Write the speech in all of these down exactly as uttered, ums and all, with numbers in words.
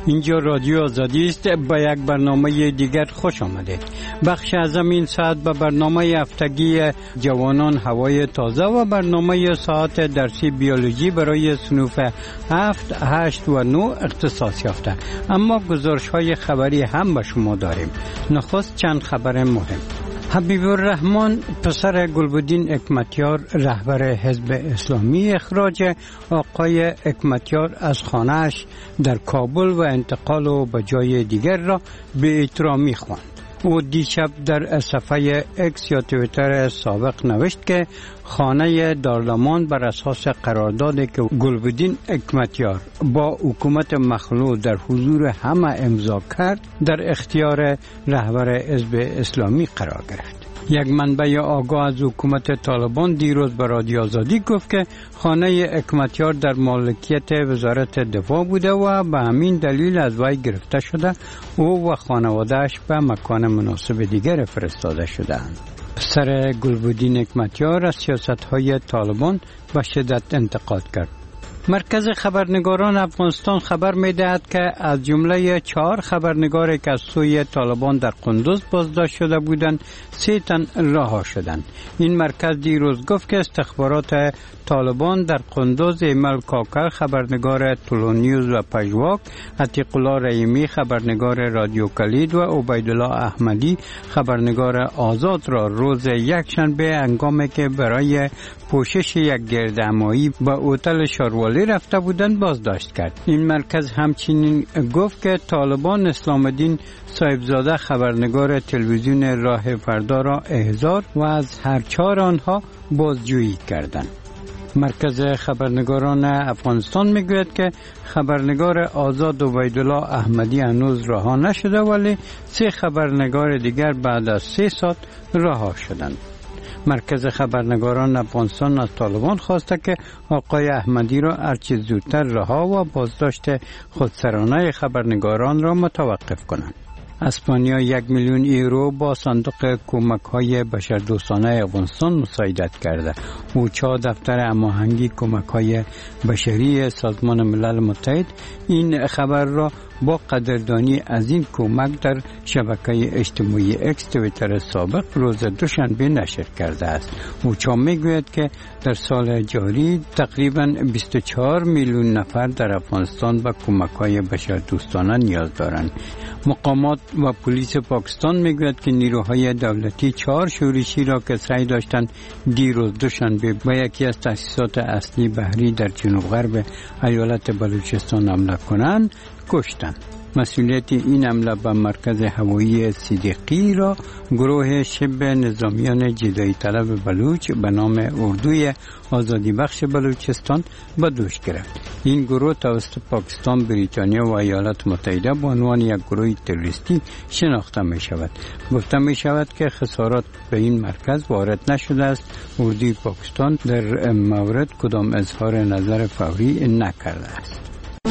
اینجا رادیو آزادی است. با یک برنامه دیگر خوش آمدید. بخش از این ساعت به برنامه هفتگی جوانان هوای تازه و برنامه ساعت درسی بیولوژی برای صنوف هفت، هشت و نه اختصاص یافته. اما گزارش های خبری هم به شما داریم. نخست چند خبر مهم. حبیب الرحمن پسر گلبدین حکمتیار رهبر حزب اسلامی اخراج آقای حکمتیار از خانه‌اش در کابل و انتقال او به جای دیگر را به احترامی خواند. او دیشب در صفحه اکس یا توییتر سابق نوشت که خانه دارلمان بر اساس قراردادی که گلبدین حکمتیار با حکومت مخلوع در حضور همه امضا کرد در اختیار رهبر حزب اسلامی قرار گرفت. یک منبع آگاه از حکومت طالبان دیروز به رادیو آزادی گفت که خانه حکمتیار در مالکیت وزارت دفاع بوده و به همین دلیل از وی گرفته شده. او و خانواده‌اش به مکان مناسب دیگر فرستاده شده‌اند. پسر گلبدین حکمتیار از سیاست‌های طالبان به شدت انتقاد کرد. مرکز خبرنگاران افغانستان خبر می‌دهد که از جمله چهار خبرنگاری که از سوی طالبان در قندوز بازداشت شده بودند، سه تن رها شدند. این مرکز دیروز گفت که استخبارات طالبان در قندوز ایمل کاکر خبرنگار تولونیوز و پژواک، عتیق الله رحیمی خبرنگار رادیو کلید و عبیدالله احمدی خبرنگار آزاد را روز یکشنبه هنگامی که برای پوشش یک گردهمایی به هتل شاروالی رفته بودند بازداشت کرد. این مرکز همچنین گفت که طالبان اسلام الدین صاحبزاده خبرنگار تلویزیون راه فردا را احضار و از هر چهار آنها بازجویی کردند. مرکز خبرنگاران افغانستان میگوید که خبرنگار آزاد عبیدالله احمدی هنوز رها نشده، ولی سه خبرنگار دیگر بعد از سه ساعت رها شدند. مرکز خبرنگاران افغانستان از طالبان خواسته که آقای احمدی را هرچه زودتر رها و بازداشت خودسرانه خبرنگاران را متوقف کنند. اسپانیا یک میلیون یورو با صندوق کمک‌های بشردوستانه افغانستان مساعدت کرده. اوچا دفتر هماهنگی کمک‌های بشری سازمان ملل متحد این خبر را با قدردانی از این کمک در شبکه اجتماعی اکس توییتر سابق روز دوشنبه نشر کرده است. اوچا میگوید که در سال جاری تقریباً بیست و چهار میلیون نفر در افغانستان به کمک‌های بشردوستانه نیاز دارند. مقامات و پلیس پاکستان میگوید که نیروهای دولتی چهار شورشی را که سعی داشتند دیروز دوشنبه به یکی از تأسیسات اصلی بحری در جنوب غرب ایالت بلوچستان حمله کنند کشتند. مسئولیت این حمله به مرکز هوایی صدیقی را گروه شبه نظامیان جدایی طلب بلوچ به نام اردوی آزادی بخش بلوچستان به دوش گرفت. این گروه توسط پاکستان، بریتانیا و ایالات متحده به عنوان یک گروه تروریستی شناخته می شود. گفته می شود که خسارات به این مرکز وارد نشده است. اردوی پاکستان در مورد کدام اظهار نظر فوری نکرده است.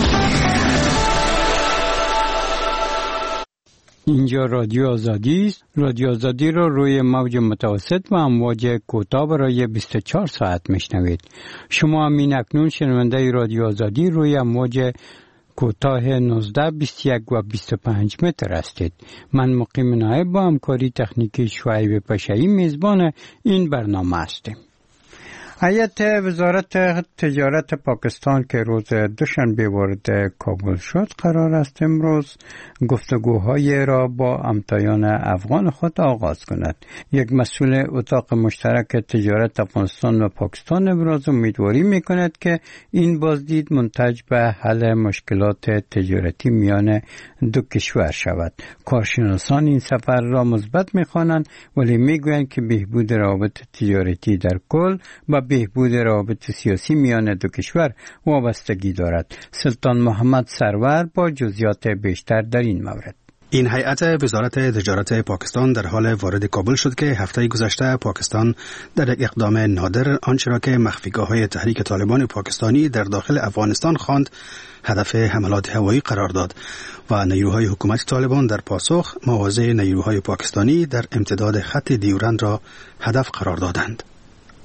اینجا رادیو آزادی است. رادیو آزادی را روی موج متوسط و امواج کوتاه برای بیست و چهار ساعت میشنوید. شما همین اکنون شنونده رادیو آزادی روی امواج کوتاه نوزده، بیست و یک و بیست و پنج متر هستید. من مقیم نایب با همکاری تکنیکی شعیب پشایی میزبان این برنامه هستیم. هیئت وزارت تجارت پاکستان که روز دوشنبه وارد کابل شد قرار است امروز گفتگوهای را با همتایان افغان خود آغاز کند. یک مسئول اتاق مشترک تجارت افغانستان و پاکستان ابراز امیدواری می‌کند که این بازدید منتج به حل مشکلات تجارتی میان دو کشور شود. کارشناسان این سفر را مثبت می‌خوانند، ولی می‌گویند که بهبود روابط تجارتی در کل و بهبود روابط سیاسی میان دو کشور وابستگی دارد. سلطان محمد سرور با جزئیات بیشتر در این مورد. این هیئت وزارت تجارت پاکستان در حال وارد کابل شد که هفته گذشته پاکستان در یک اقدام نادر آنچه را که مخفیگاه‌های تحریک طالبان پاکستانی در داخل افغانستان خواند هدف حملات هوایی قرار داد و نیروهای حکومت طالبان در پاسخ مواضع نیروهای پاکستانی در امتداد خط دیورند را هدف قرار دادند.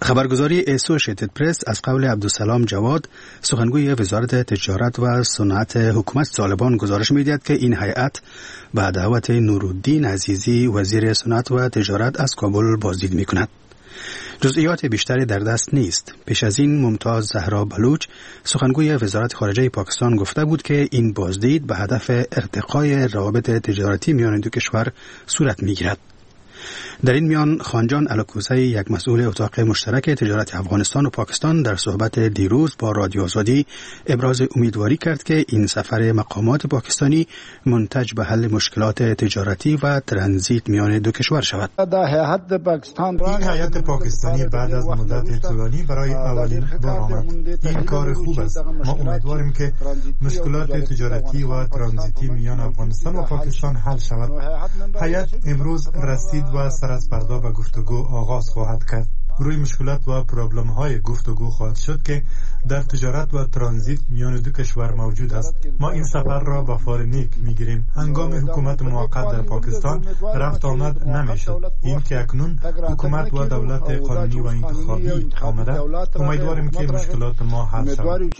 خبرگزاری اسوشیتد پرس از قول عبدالسلام جواد سخنگوی وزارت تجارت و صنعت حکومت طالبان گزارش می‌دهد که این هیئت به دعوت نورالدین عزیزی وزیر صنعت و تجارت از کابل بازدید می‌کند. جزئیات بیشتری در دست نیست. پیش از این ممتاز زهرا بلوچ سخنگوی وزارت خارجه پاکستان گفته بود که این بازدید به هدف ارتقای روابط تجارتی میان دو کشور صورت می‌گیرد. در این میان خانجان الکوزی یک مسئول اتاق مشترک تجارت افغانستان و پاکستان در صحبت دیروز با رادیو آزادی ابراز امیدواری کرد که این سفر مقامات پاکستانی منتج به حل مشکلات تجارتی و ترانزیت میان دو کشور شود. این هیئت پاکستانی بعد از مدت طولانی برای اولین بار آمد. این کار خوب است. ما امیدواریم که مشکلات تجارتی و ترانزیتی میان افغانستان و پاکستان حل شود. هیئت امروز رسید و سر از فردا به گفتگو آغاز خواهد کرد. روی مشکلات و پرابلم های گفتگو خواهد شد که در تجارت و ترانزیت میان دو کشور موجود است. ما این سفر را با فال نیک میگیریم. هنگام حکومت موقت در پاکستان رفت آمد نمیشد. این که اکنون حکومت و دولت قانونی و انتخابی آمده، امیدواریم که مشکلات ما حل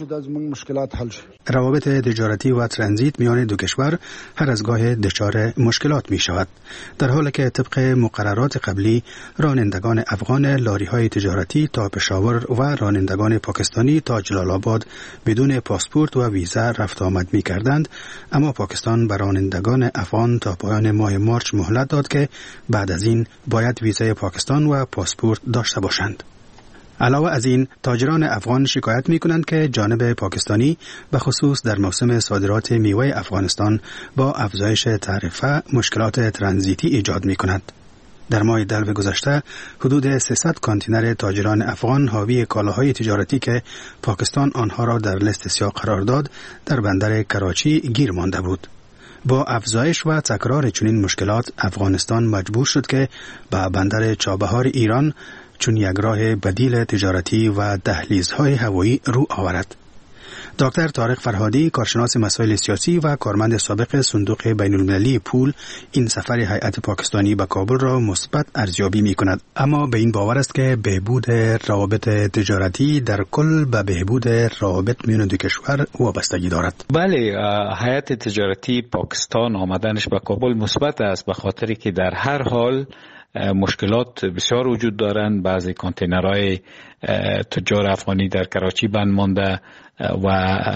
شود. روابط تجارتی و ترانزیت میان دو کشور هر از گاه دچار مشکلات می شود، در حالی که طبق مقررات قبلی رانندگان افغان لاری های تجارتی تا پشاور و رانندگان پاکستانی تا جلال آباد بدون پاسپورت و ویزا رفت آمد می کردند، اما پاکستان به رانندگان افغان تا پایان ماه مارچ مهلت داد که بعد از این باید ویزای پاکستان و پاسپورت داشته باشند. علاوه از این تاجران افغان شکایت می کنند که جانب پاکستانی به خصوص در موسم صادرات میوه افغانستان با افزایش تعرفه مشکلات ترانزیتی ایجاد می کند. در ماه دلو گذشته حدود سیصد کانتینر تاجران افغان حاوی کالاهای تجارتی که پاکستان آنها را در لیست سیاه قرار داد در بندر کراچی گیر مانده بود. با افزایش و تکرار چنین مشکلات افغانستان مجبور شد که به بندر چابهار ایران چون یک راه بدیل تجارتی و دهلیزهای هوایی رو آورد. دکتر طارق فرهادی کارشناس مسائل سیاسی و کارمند سابق صندوق بین المللی پول این سفر هیئت پاکستانی به کابل را مثبت ارزیابی می کند، اما به این باور است که بهبود روابط تجارتی در کل به بهبود روابط میان دو کشور وابستگی دارد. بله، هیئت تجارتی پاکستان آمدنش به کابل مثبت است، به خاطری که در هر حال مشکلات بسیار وجود دارند. بعضی کانتینرهای تجار افغانی در کراچی بند مانده و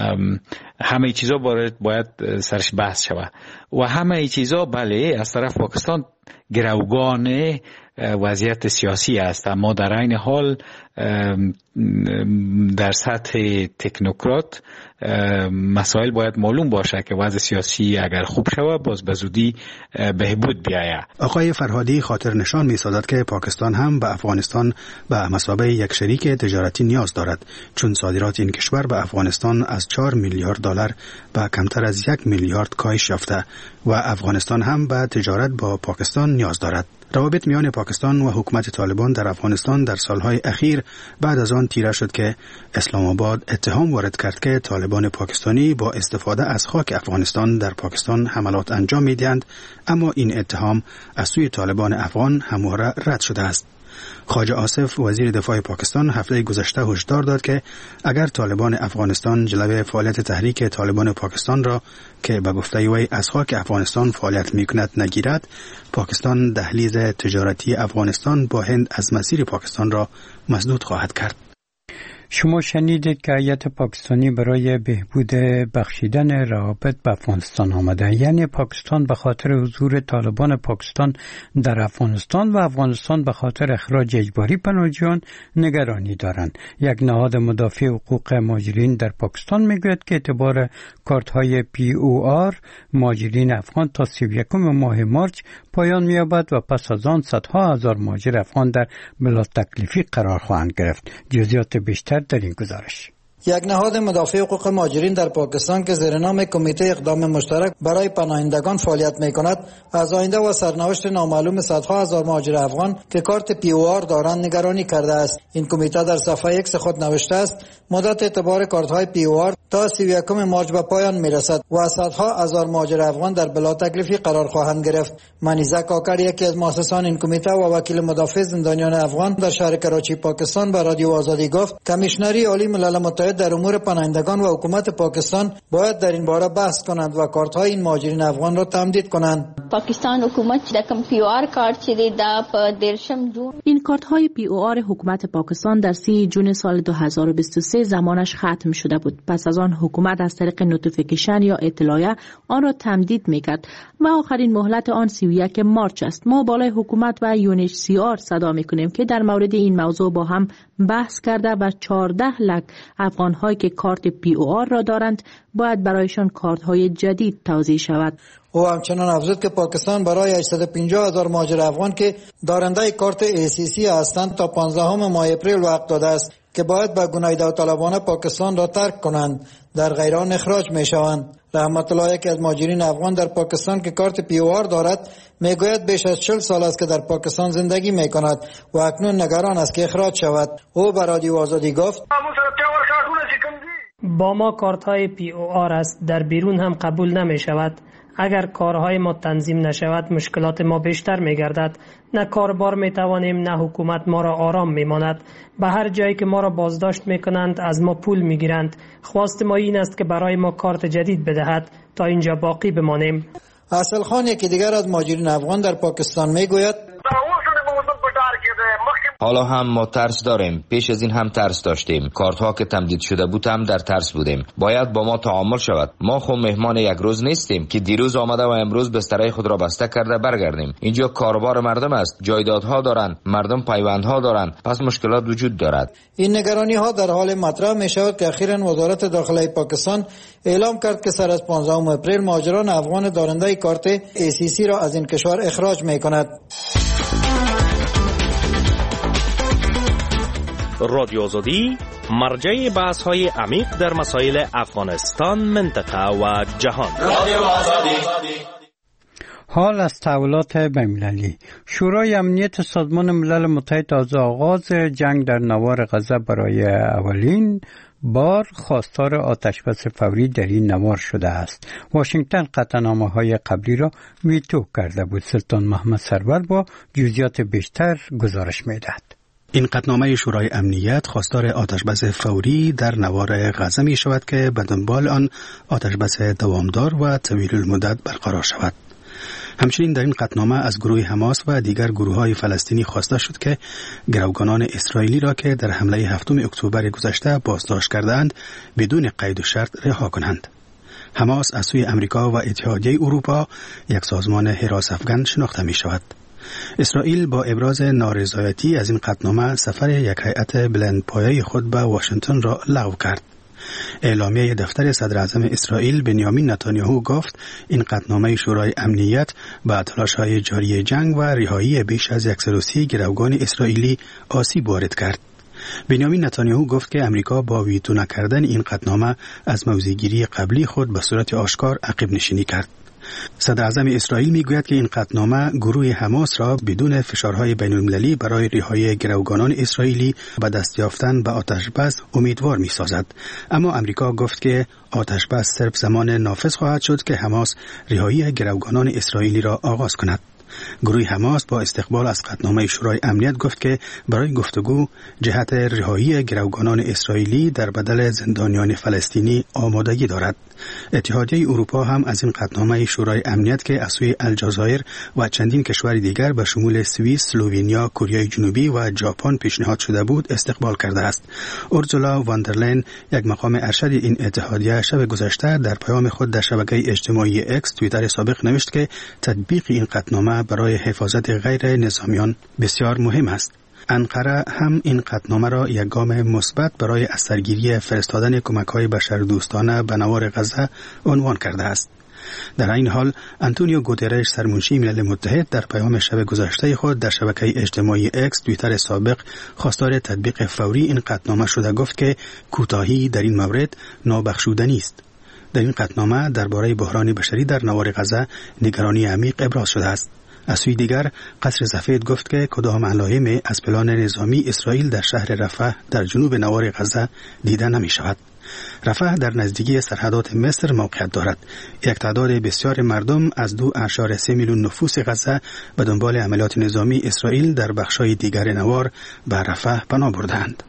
همه چیزا باید سرش بحث شود و همه چیزا بله از طرف پاکستان گروگان وضعیت سیاسی است، اما در عین حال در سطح تکنوکرات مسائل باید معلوم باشه که وضع سیاسی اگر خوب شود باز به زودی بهبود بیاید. آقای فرهادی خاطر نشان می سازد که پاکستان هم به افغانستان به مثابه یک شریک تجارتی نیاز دارد، چون صادرات این کشور به افغانستان از چهار میلیارد دلار به کمتر از یک میلیارد کاهش یافته و افغانستان هم به تجارت با پاکستان نیاز دارد. روابط میان پاکستان و حکومت طالبان در افغانستان در سالهای اخیر بعد از آن تیره شد که اسلام آباد اتهام وارد کرد که طالبان پاکستانی با استفاده از خاک افغانستان در پاکستان حملات انجام می‌دهند، اما این اتهام از سوی طالبان افغان همواره رد شده است. خواجه آصف وزیر دفاع پاکستان هفته گذشته هشدار داد که اگر طالبان افغانستان جلوی فعالیت تحریک طالبان پاکستان را که به گفته وی از خاک افغانستان فعالیت میکند نگیرد، پاکستان دهلیز تجارتی افغانستان با هند از مسیر پاکستان را مسدود خواهد کرد. شما شنیدید که هیئت پاکستانی برای بهبود بخشیدن روابط به افغانستان آمده، یعنی پاکستان به خاطر حضور طالبان پاکستان در افغانستان و افغانستان به خاطر اخراج اجباری پناهجویان نگرانی دارند. یک نهاد مدافع حقوق مهاجرین در پاکستان میگوید که اعتبار کارت های پی او آر مهاجرین افغان تا سی و یکم ماه مارچ پایان می‌یابد و پس از آن صدها هزار مهاجر افغان در بلا تکلیفی قرار خواهند گرفت. جزئیات بیشتر در این گزارش. یک نهاد مدافع حقوق مهاجرین در پاکستان که زیر نام کمیته اقدام مشترک برای پناهندگان فعالیت می‌کند، از آینده و سرنوشت نامعلوم صدها هزار مهاجر افغان که کارت پی او آر دارند نگرانی کرده است. این کمیته در صفحه ایکس خود نوشته است مدت اعتبار کارت‌های پی او آر تا سی و یکم مارچ به پایان می‌رسد و صدها هزار مهاجر افغان در بلا تکلیفی قرار خواهند گرفت. منیزه کاکر، یکی از مؤسسان این کمیته و وکیل مدافع زندانیان افغان در شهر کراچی پاکستان، به رادیو آزادی گفت کمیشنری عالی ملل متحد در امور پناهندگان و حکومت پاکستان باید در این باره بحث کنند و کارت‌های این مهاجرین افغان را تمدید کنند. پاکستان حکومت د کم پی او آر کارت چې د په دیرشم جون این کارت‌های پی او آر حکومت پاکستان در سی جون سال دو هزار و بیست و سه زمانش ختم شده بود. پس از آن حکومت از طریق نوتیفیکیشن یا اطلاعیه آن را تمدید می‌کرد و آخرین مهلت آن سی و یک مارچ است. ما بالای حکومت و یو ان اچ سی آر صدا می‌کنیم که در مورد این موضوع با هم بحث کرده و چهارده لک افغان‌هایی که کارت پی او آر را دارند باید برایشان کارت‌های جدید توزیع شود. او همچنان افزود که پاکستان برای هشتصد و پنجاه هزار مهاجر افغان که دارنده کارت ای سی سی هستند تا پانزدهم ماه اپریل وقت داده است که باید به گناه داوطلبانه پاکستان را ترک کنند، در غیر آن اخراج می شوند. رحمت الله، یکی از مهاجرین افغان در پاکستان که کارت پی او آر دارد، میگوید بیش از چهل سال است که در پاکستان زندگی می کند و اکنون نگران است که اخراج شود. او به رادیو آزادی گفت با ما کارت های پی او آر است، در بیرون هم قبول نمی شود. اگر کارهای ما تنظیم نشود مشکلات ما بیشتر می گردد. نه کاربار می توانیم نه حکومت ما را آرام می ماند. به هر جایی که ما را بازداشت می کنند از ما پول می گیرند. خواست ما این است که برای ما کارت جدید بدهد تا اینجا باقی بمانیم. اصل خان، یکی دیگر از مهاجرین افغان در پاکستان می گوید حالا هم ما ترس داریم، پیش از این هم ترس داشتیم. کارت ها که تمدید شده بود هم در ترس بودیم. باید با ما تعامل شود. ما خود مهمان یک روز نیستیم که دیروز آمده و امروز بسترهای خود را بسته کرده برگردیم. اینجا کاربار مردم است، جایدادها دارند، مردم پیوندها دارند، پس مشکلات وجود دارد. این نگرانی ها در حال مطرح می شود که اخیراً وزارت داخله پاکستان اعلام کرد که سر از پانزدهم اپریل مهاجران افغان دارنده کارت ای سی سی را از این کشور اخراج می کند. رادیو آزادی، مرجع بحث های عمیق در مسائل افغانستان، منطقه و جهان. رادیو آزادی. حال از تحولات بین‌المللی. شورای امنیت سازمان ملل متحد از آغاز جنگ در نوار غزه برای اولین بار خواستار آتشبس فوری در این نوار شده است. واشنگتن قطعنامه‌های قبلی را ویتو کرده بود. سلطان محمد سرور با جزئیات بیشتر گزارش می‌دهد. این قطعنامه شورای امنیت خواستار آتشبس فوری در نوار غزه می شود که به دنبال آن آتشبس دوامدار و طویل المدت برقرار شود. همچنین در این قطعنامه از گروه حماس و دیگر گروه‌های فلسطینی خواسته شد که گروگانان اسرائیلی را که در حمله هفتم اکتبر گذشته بازداشت کردند بدون قید و شرط رها کنند. حماس از سوی امریکا و اتحادیه اروپا یک سازمان حراس افغان شناخته می شود. اسرائیل با ابراز نارضایتی از این قطعنامه سفر یک هیئت بلندپایه خود به واشنگتن را لغو کرد. اعلامیه دفتر صدر اعظم اسرائیل بنیامین نتانیاهو گفت این قطعنامه شورای امنیت با تلاش‌های جاری جنگ و رهایی بیش از صد و سی گروگان اسرائیلی آسیب وارد کرد. بنیامین نتانیاهو گفت که امریکا با ویتو نکردن این قطعنامه از موضع‌گیری قبلی خود به صورت آشکار عقب نشینی کرد. صدر اعظم اسرائیل میگوید که این قطعنامه گروه حماس را بدون فشارهای بین‌المللی برای رهایی گروگانان اسرائیلی به دست یافتن به آتشبس امیدوار میسازد. اما امریکا گفت که آتشبس صرف زمان نافذ خواهد شد که حماس رهایی گروگانان اسرائیلی را آغاز کند. گروه حماس با استقبال از قطعنامه شورای امنیت گفت که برای گفتگو جهت رهایی گروگانان اسرائیلی در بدل زندانیان فلسطینی آمادگی دارد. اتحادیه اروپا هم از این قطعنامه شورای امنیت که از سوی الجزایر و چندین کشور دیگر به شمول سوئیس، اسلوونیا، کره جنوبی و ژاپن پیشنهاد شده بود استقبال کرده است. اورسولا واندرلاین، یک مقام ارشد این اتحادیه، شب گذشته در پیام خود در شبکه اجتماعی اکس توییتر سابق نوشت که تطبیق این قطعنامه برای حفاظت غیر نظامیان بسیار مهم است. انقره هم این قطعنامه را یک گام مثبت برای از سرگیری فرستادن کمک‌های بشردوستانه به نوار غزه عنوان کرده است. در این حال انتونیو گوترش سرمنشی ملل متحد در پیام شب گذشته خود در شبکه اجتماعی اکس توییتر سابق خواستار تطبیق فوری این قطعنامه شده گفت که کوتاهی در این مورد نابخشودنی است. در این قطعنامه درباره بحران بشری در نوار غزه نگرانی عمیق ابراز شده است. از سوی دیگر قصر سفید گفت که کدام علائمی از پلان نظامی اسرائیل در شهر رفح در جنوب نوار غزه دیده نمی شود. رفح در نزدیکی سرحدات مصر موقعیت دارد. یک تعداد بسیار مردم از دو اعشار سه میلیون نفوس غزه به دنبال عملیات نظامی اسرائیل در بخش‌های دیگر نوار به رفح پناه بردند.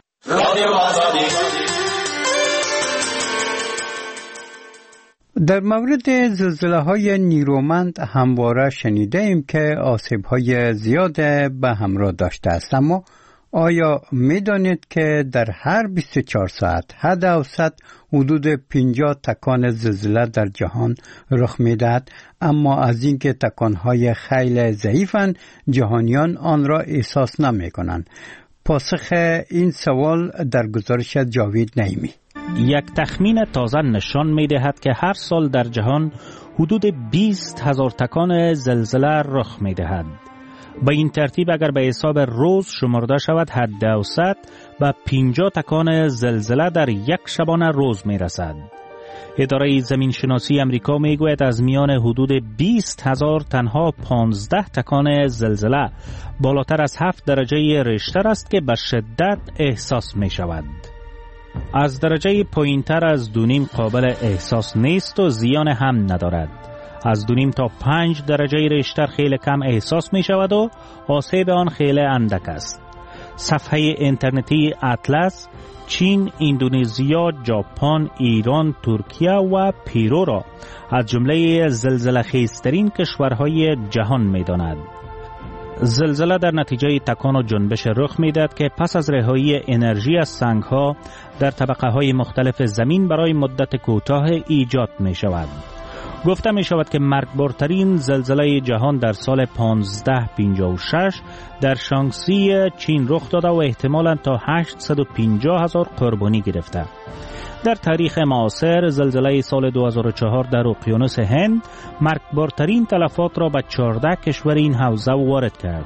در مورد زلزله‌های نیرومند همواره شنیده ایم که آسیب‌های زیاد به همراه داشته است، اما آیا می‌دانید که در هر بیست و چهار ساعت حد اوسط حدود پنجاه تکان زلزله در جهان رخ می‌دهد، اما از اینکه تکان‌های خیلی ضعیفند جهانیان آن را احساس نمی‌کنند؟ پاسخ این سوال در گزارش جاوید نعیمی. یک تخمین تازه نشان می دهد که هر سال در جهان حدود بیست هزار تکان زلزله رخ می دهد. با این ترتیب اگر به حساب روز شمرده شود حد اوسط به پنجاه تکان زلزله در یک شبانه روز می رسد. اداره زمین شناسی امریکا می گوید از میان حدود بیست هزار تنها پانزده تکان زلزله بالاتر از هفت درجه ریشتر است که به شدت احساس می شود. از درجه پایینتر از دونیم قابل احساس نیست و زیان هم ندارد. از دونیم تا پنج درجه ریشتر خیلی کم احساس می شود و آسیب آن خیلی اندک است. صفحه اینترنتی اطلس چین، اندونزیا، ژاپن، ایران، ترکیه و پیرو را از جمله زلزله خیزترین کشورهای جهان می داند. زلزله در نتیجه تکان و جنبش رخ میدهد که پس از رهایی انرژی از سنگ‌ها در طبقه های مختلف زمین برای مدت کوتاه ایجاد می شود. گفته می شود که مرگبارترین زلزله جهان در سال پانزده پنجاه و شش در شانگسی چین رخ داده و احتمالاً تا هشتصد و پنجاه هزار قربانی گرفته. در تاریخ معاصر زلزله سال دو هزار و چهار در اقیانوس هند مرگبارترین تلفات را به چهارده کشور این حوزه وارد کرد.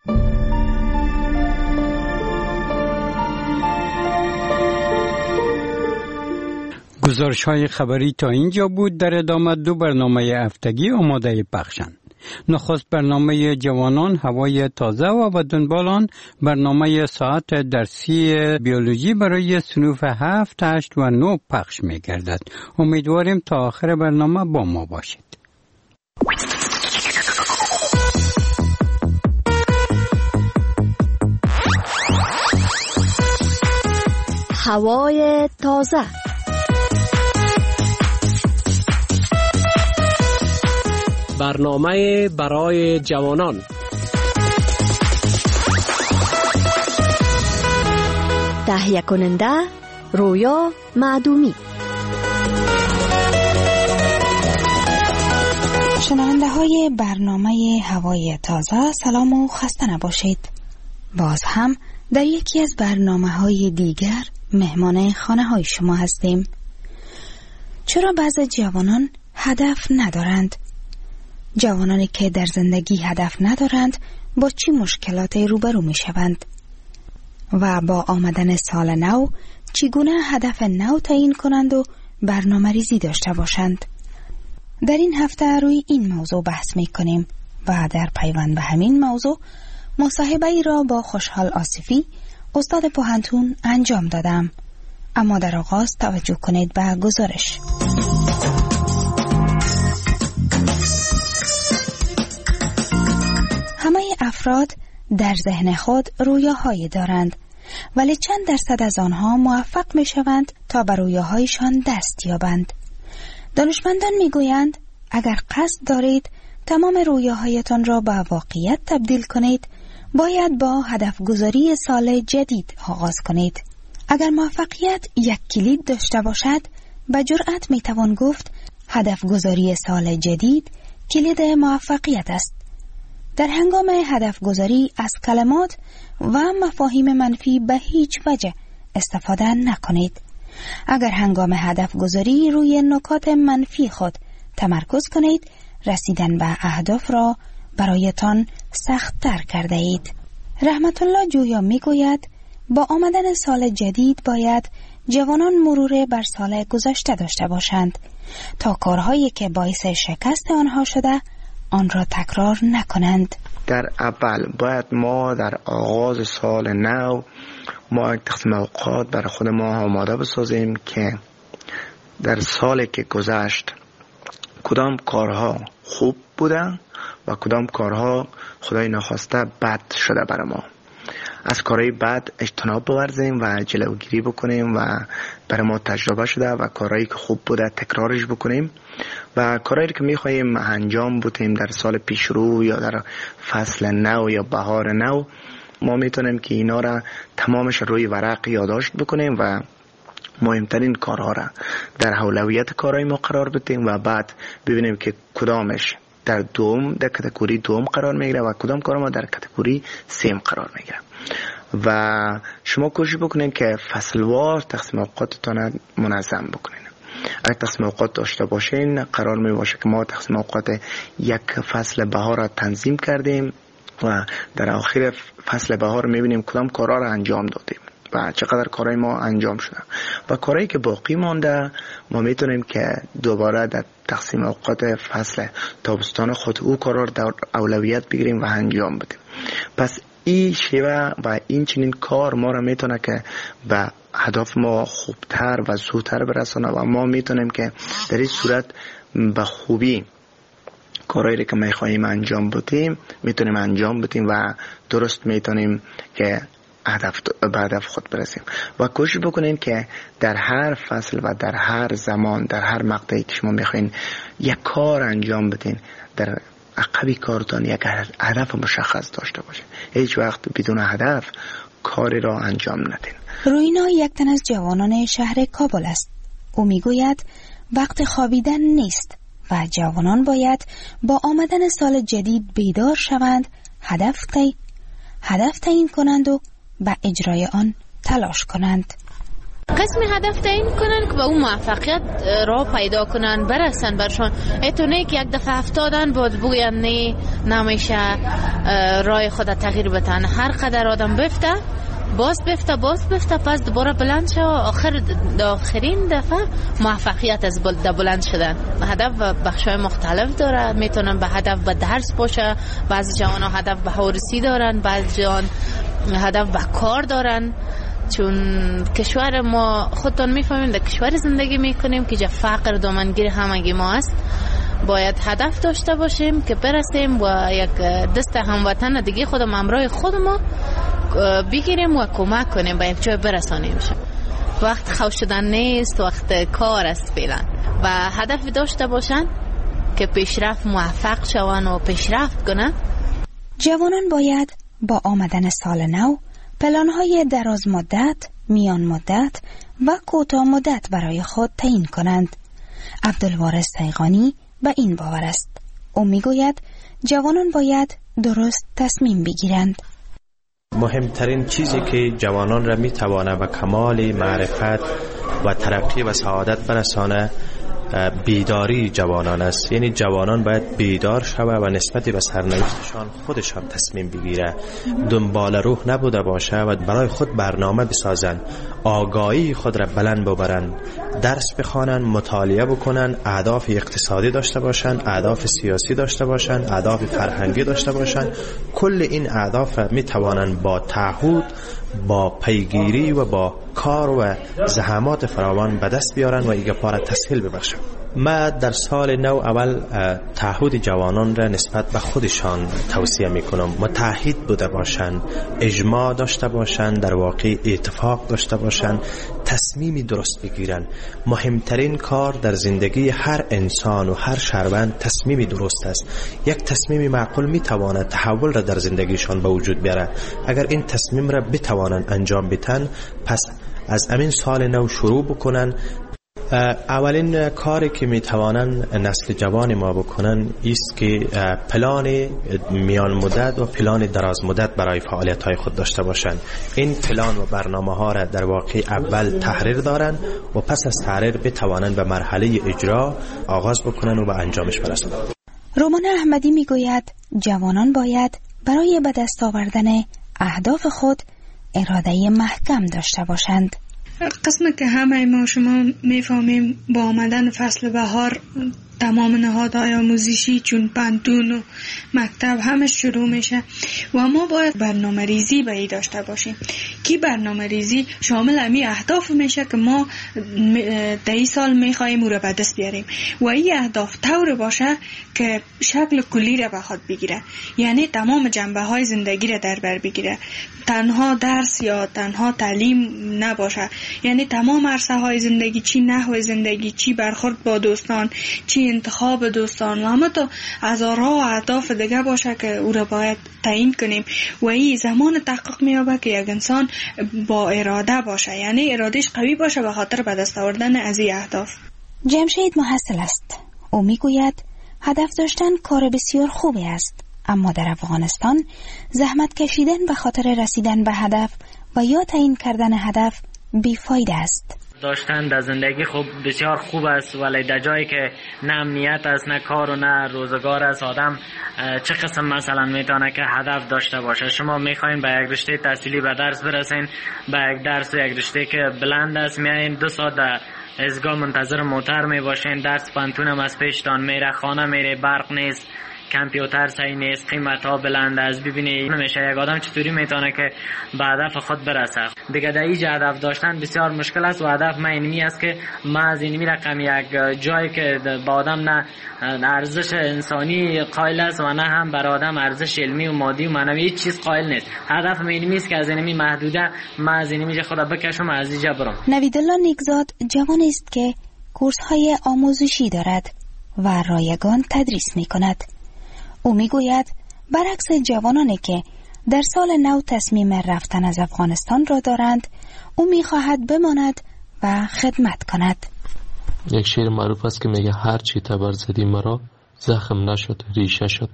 گزارش های خبری تا اینجا بود. در ادامه دو برنامه هفتگی آماده پخشند. نخست برنامه جوانان هوای تازه و به دنبال آن برنامه ساعت درسی بیولوژی برای صنوف هفت، هشت و نه پخش می گردد. امیدواریم تا آخر برنامه با ما باشید. هوای تازه. برنامه برای جوانان. تهیه کننده رویا معدومی. شنونده های برنامه هوای تازه، سلام و خسته نباشید. باز هم در یکی از برنامه های دیگر مهمان خانه های شما هستیم. چرا بعضی جوانان هدف ندارند؟ جوانانی که در زندگی هدف ندارند با چی مشکلاتی روبرو می شوند؟ و با آمدن سال نو چگونه هدف نو تعیین کنند و برنامه ریزی داشته باشند؟ در این هفته روی این موضوع بحث می کنیم و در پیوند به همین موضوع مصاحبه ای را با خوشحال آصفی استاد پوهنتون انجام دادم. اما در آغاز توجه کنید به گزارش. همه افراد در ذهن خود رویاهایی دارند، ولی چند درصد از آنها موفق می شوند تا بر رویاهایشان دست یابند. دانشمندان می گویند اگر قصد دارید تمام رویاهایتان را به واقعیت تبدیل کنید، باید با هدف گذاری سال جدید آغاز کنید. اگر موفقیت یک کلید داشته باشد، به جرأت می توان گفت هدف گذاری سال جدید کلید موفقیت است. در هنگام هدف گذاری از کلمات و مفاهیم منفی به هیچ وجه استفاده نکنید. اگر هنگام هدف گذاری روی نکات منفی خود تمرکز کنید، رسیدن به اهداف را برایتان سخت‌تر کرده اید. رحمت الله جویا می گوید با آمدن سال جدید باید جوانان مرور بر سال گذشته داشته باشند تا کارهایی که باعث شکست آنها شده آن را تکرار نکنند. در اول باید ما در آغاز سال نو ما یک تقسیم اوقات برای خود ما آماده بسازیم که در سالی که گذشت کدام کارها خوب بودن و کدام کارها خدای نخواسته بد شده برای ما. از کارهای بد اجتناب بورزیم و جلوگیری بکنیم و برای ما تجربه شده و کارهایی که خوب بوده تکرارش بکنیم و کارهایی که میخواییم انجام بدیم در سال پیش رو یا در فصل نو یا بهار نو ما میتونیم که اینا را تمامش روی ورق یادداشت بکنیم و مهمترین کارها را در اولویت کارهای ما قرار بدیم و بعد ببینیم که کدامش در دوم در کاتگوری دوم قرار میگیره و کدام کار ما در کاتگوری سیم قرار میگیره و شما کوشش بکنین که فصلوار تقسیم اوقاتتان منظم بکنین. اگه تقسیم اوقات داشته باشین قرار می باشه که ما تقسیم اوقات یک فصل بهار را تنظیم کردیم و در آخر فصل بهار میبینیم کدام کارها را انجام دادیم و چقدر کارهای ما انجام شده و کارهایی که باقی مانده ما میتونیم که دوباره در تقسیم اوقات فصل تابستان خود او کارها در اولویت بگیریم و انجام بدیم. پس این شیوه و این چنین کار ما را میتونه که به هدف ما خوبتر و زودتر برسانه و ما میتونیم که در این صورت به خوبی کارهایی که میخواییم انجام بدیم میتونیم انجام بدیم و درست میتونیم که هدف به هدف خود برسیم و کوشش بکنین که در هر فصل و در هر زمان در هر مقطعی که شما میخواین یک کار انجام بدین در عقبی کارتان یک هدف مشخص داشته باشین. هیچ وقت بدون هدف کاری را انجام ندین. روینا یک تن از جوانان شهر کابل است. او میگوید وقت خوابیدن نیست و جوانان باید با آمدن سال جدید بیدار شوند، هدف تعیین هدف تعیین کنند و به اجرای آن تلاش کنند. قسم هدف تعیین کنن که به اون موفقیت را پیدا کنن برسن برشان. ایتونه که یک دفعه افتادن بود بگوین نه نمیشه رای خود تغییر بدن. هر قدر آدم بفته باز بفته باز بفته پس دوباره بلند شه آخر آخرین دفعه موفقیت از بلند شدن. هدف بخشای مختلف داره. میتونن به هدف به درس باشه، بعضی جوان ها هدف به هورسی دارن، بعضی جوان هدف به کار دارن. چون کشور ما خودتون میفهمیم در کشور زندگی میکنیم که جا فقر دامنگیر همگی ما است. باید هدف داشته باشیم که برسیم و یک دست هموطن دیگه خودم همراه خود ما بگیریم و کمک کنیم به یک جای برسانیم. وقت خوش شدن نیست، وقت کار است فعلا و هدف داشته باشن که پیشرفت موفق شون و پیشرفت کنن. جوانان باید با آمدن سال نو پلان‌های دراز مدت، میان مدت و کوتاه مدت برای خود تعیین کنند. عبدالوارث سیغانی به این باور است. او میگوید جوانان باید درست تصمیم بگیرند. مهمترین چیزی که جوانان را میتوانه به کمال معرفت و ترقی و سعادت برسانه بیداری جوانان است. یعنی جوانان باید بیدار شوه و نسبت به سرنوشتشان خودشان تصمیم بگیره، دنبال روح نبوده باشه و برای خود برنامه بسازن، آگاهی خود را بلند ببرن، درس بخوانن، مطالعه بکنن، اهداف اقتصادی داشته باشن، اهداف سیاسی داشته باشن، اهداف فرهنگی داشته باشن. کل این اهداف می توانن با تعهد، با پیگیری و با کار و زحمات فراوان به دست بیارن و ایگه پاره تسهیل ببخشن. ما در سال نو اول تعهد جوانان را نسبت به خودشان توصیه میکنم. متحد بوده باشند، اجماع داشته باشند، در واقع اتفاق داشته باشند، تصمیمی درست بگیرن. مهمترین کار در زندگی هر انسان و هر شهروند تصمیمی درست است. یک تصمیمی معقول میتواند تحول را در زندگیشان به وجود بیاره. اگر این تصمیم را بتوانند انجام بدن، پس از امین سال نو شروع بکنن اولین کاری که میتوانند نسل جوان ما بکنن است که پلان میان مدت و پلان دراز مدت برای فعالیت های خود داشته باشند. این پلان و برنامه ها را در واقع اول تحریر دارند و پس از تحریر بتوانند به مرحله اجرا آغاز بکنن و به انجامش برسند. رومان احمدی میگوید جوانان باید برای به دست آوردن اهداف خود اراده محکم داشته باشند. قسمت که همه ما شما میفهمیم با آمدن فصل بهار تمام نهادهای آموزشی چون پانتون و مکتب همه شروع میشه و ما باید برنامه ریزی به ای داشته باشیم که برنامه ریزی شامل امی اهداف میشه که ما دهی سال میخواییم او را به دست بیاریم و این اهداف طور باشه که شکل کلی را به خود بگیره، یعنی تمام جنبه های زندگی را در بر بگیره، تنها درس یا تنها تعلیم نباشه، یعنی تمام عرصه های زندگی، چی نحو زندگی، چی برخورد با دوستان، چی انتخاب دوستان و همه تا هزارها اهداف دیگه باشه که او را باید تعیین کنیم و این زمان تحقق میابه که یک انسان با اراده باشه، یعنی ارادهش قوی باشه به خاطر به دست آوردن از این اهداف. جمشید محصل است. او میگوید هدف داشتن کار بسیار خوبی است، اما در افغانستان زحمت کشیدن به خاطر رسیدن به هدف و یا تعیین کردن هدف بیفایده است. داشتن در زندگی خوب بسیار خوب است، ولی در جایی که نه امنیت است، نه کار و نه روزگار است، آدم چه قسم مثلا میتونه که هدف داشته باشه؟ شما میخواین به یک رشته تحصیلی به درس برسین، به یک درس و یک رشته که بلند است میایین، دو ساعت در ازگاه منتظر موتر میباشین، درس پانتون هم از پیشتان میره، خانه میره، برق نیست، کامپیوتر صحیح نیست، قیمت ها بلند است. ببینید نمیشه یک آدم چطوری میتونه که به هدف خود برسه. دیگه در اینجا هدف داشتن بسیار مشکل است و هدف من اینمی است که ما از اینمی رقم یک جایی که با آدم نه ارزش انسانی قائل است و نه هم بر آدم ارزش علمی و مادی و معنوی هیچ چیز قائل نیست. هدف من اینمی است که از اینمی محدوده ما از اینمی خود بکشم از اینجا برم. نویدالله نیکزاد جوانی است که کورس های آموزشی دارد و رایگان تدریس میکند. او میگوید برعکس جوانانی که در سال نو تصمیم رفتن از افغانستان را دارند، او میخواهد بماند و خدمت کند. یک شعر معروف است که میگه هر چی تبر زدی مرا زخم نشد ریشه شد.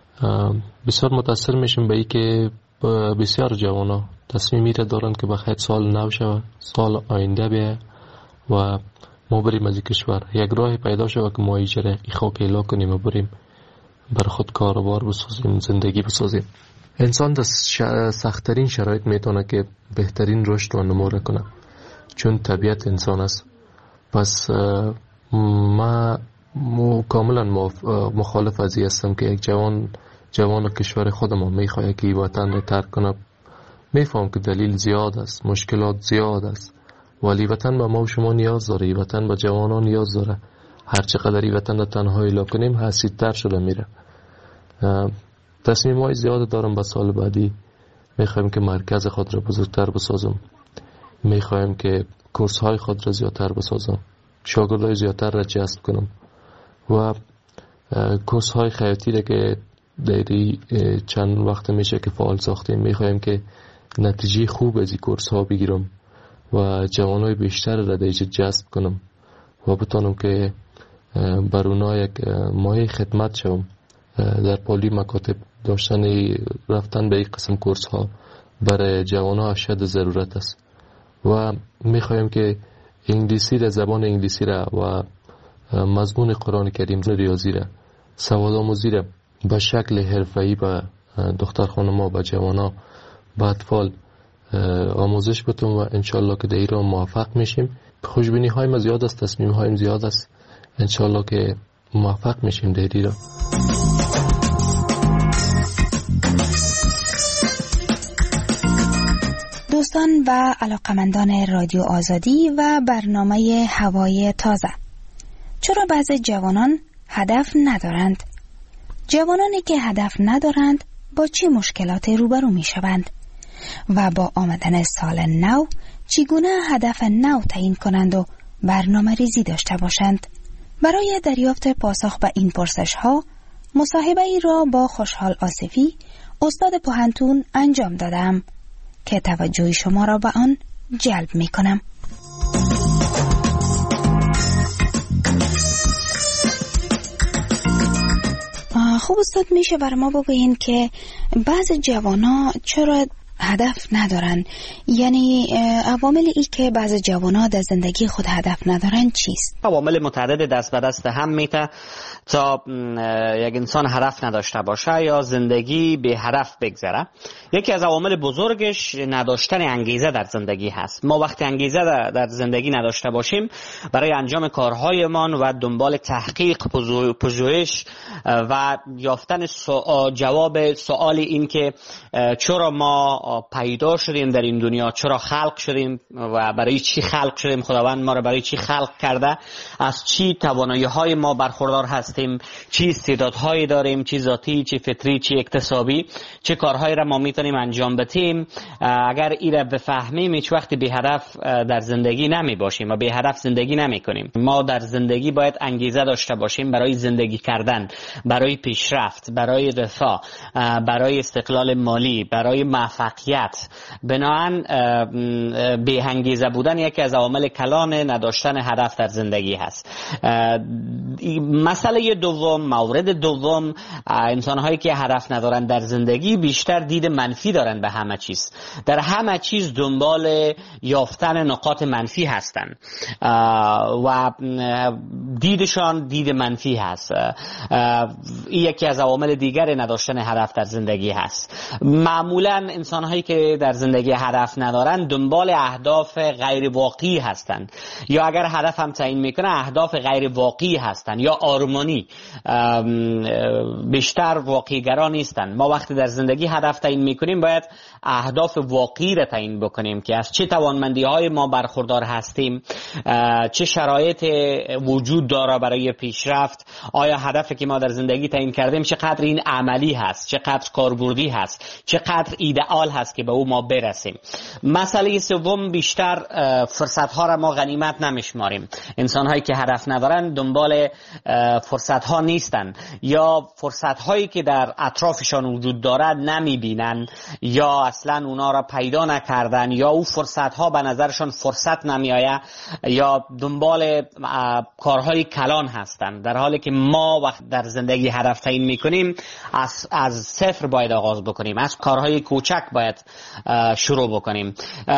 بسیار متاثر میشم به ای که بسیار جوانا تصمیمی را دارند که بخیر سال نو شود، سال آینده بیه و ما بریم از کشور، یک راه پیدا شود که ما ایجره ای خاک ایلا کنیم و بریم بر خود کاروبار بسازیم، زندگی بسازیم. انسان در سخت‌ترین شرایط میتونه که بهترین رشد و نمو کنه، چون طبیعت انسان است. پس ما کاملا مخالف از این هستم که یک جوان جوان کشور خودمان میخواد که وطن را ترک کنه. میفهم که دلیل زیاد است، مشکلات زیاد است، ولی وطن به ما و شما نیاز داره، وطن به جوانان نیاز داره. هر چقدر این وطن را تنهایی لا کنیم حسیدتر شده میره. تصمیم های زیاد دارم به سال بعدی. میخوایم که مرکز خود را بزرگتر بسازم، میخوایم که کورس های خود را زیادتر بسازم، شاگردای زیادتر را جذب کنم و کورس های خیاطی را که دیری چند وقت میشه که فعال ساختیم، میخوایم که نتیجه خوب از این کورس ها بگیرم و جوانای بیشتر را دیجا جذب کنم و بتانم که بر اونا یک مایه خدمت شوم. در پالی مکاتب داشتن رفتن به این قسم کورس ها برای جوان ها اشد ضرورت است و میخوایم که انگلیسی را، زبان انگلیسی را و مضمون قرآن کریم ریاضی را، سواد آموزی را به شکل حرفه‌ای به دختر خانم ها، به جوان ها، به اطفال آموزش بتون و انشالله که در ایران موفق میشیم. خوشبینی های ما زیاد است، تصمیم هایم زیاد است، انشالله که موفق میشیم در ایران. دوستان و علاقمندان رادیو آزادی و برنامه هوای تازه، چرا بعضی جوانان هدف ندارند؟ جوانانی که هدف ندارند با چه مشکلاتی روبرو می شوند؟ و با آمدن سال نو چگونه هدف نو تعیین کنند و برنامه ریزی داشته باشند؟ برای دریافت پاسخ به این پرسش ها مصاحبه ای را با خوشحال آصفی، استاد پوهنتون انجام دادم که توجه شما را به آن جلب می کنم. خب استاد میشه بر ما بگوین که بعض جوانا چرا هدف ندارن؟ یعنی عوامل ای که بعض جوانا در زندگی خود هدف ندارن چیست؟ عوامل متعدد دست به دست هم میته تا یک انسان هدف نداشته باشه یا زندگی به هدف بگذره. یکی از عوامل بزرگش نداشتن انگیزه در زندگی هست. ما وقتی انگیزه در زندگی نداشته باشیم برای انجام کارهایمان و دنبال تحقیق، پژوهش و یافتن سوال، جواب سوال این که چرا ما پیدا شدیم در این دنیا، چرا خلق شدیم و برای چی خلق شدیم، خداوند ما را برای چی خلق کرده، از چی توانایی‌های ما برخوردار هستیم، چی استعدادهایی داریم، چی ذاتی، چی فطری، چی اکتسابی، چه کارهایی را ما میتونیم انجام بدیم. اگر این را بفهمیم هیچ وقت بی هدف در زندگی نمی باشیم و بی هدف زندگی نمی کنیم. ما در زندگی باید انگیزه داشته باشیم برای زندگی کردن، برای پیشرفت، برای رفاه، برای استقلال مالی، برای موفقیت. بنابراین بی انگیزه بودن یکی از عوامل کلان نداشتن هدف در زندگی هست. مسئله دوم، مورد دوم، انسان هایی که هدف ندارن در زندگی بیشتر دید منفی دارن به همه چیز. در همه چیز دنبال یافتن نقاط منفی هستن و دیدشان دید منفی هست. این یکی از عوامل دیگر نداشتن هدف در زندگی هست. معمولا انسان هایی که در زندگی هدف ندارن دنبال اهداف غیر واقعی هستن، یا اگر هدف هم تعیین میکنه اهداف غیر واقعی هستن یا آرمانی، بیشتر واقعی گرا نیستن. ما وقتی در زندگی هدف تعیین میکنیم باید اهداف واقعی را تعیین بکنیم که از چه توانمندی های ما برخوردار هستیم، چه شرایط وجود داره برای پیشرفت، آیا هدفی که ما در زندگی تعیین کردیم چقدر این عملی هست، چقدر کاربردی هست، چقدر ایدئال هست که به او ما برسیم. مسئله سوم، بیشتر فرصت ها را ما غنیمت نمیشماریم. انسان هایی که هدف ندارن دنبال فرصت ها نیستن یا فرصت هایی که در اطرافشان وجود دارد نمیبینن یا اصلا اونا را پیدا نکردن یا او فرصت ها به نظرشان فرصت نمیآید یا دنبال کارهای کلان هستن، در حالی که ما وقت در زندگی هدف تعیین میکنیم از از صفر باید آغاز بکنیم، از کارهای کوچک باید شروع بکنیم.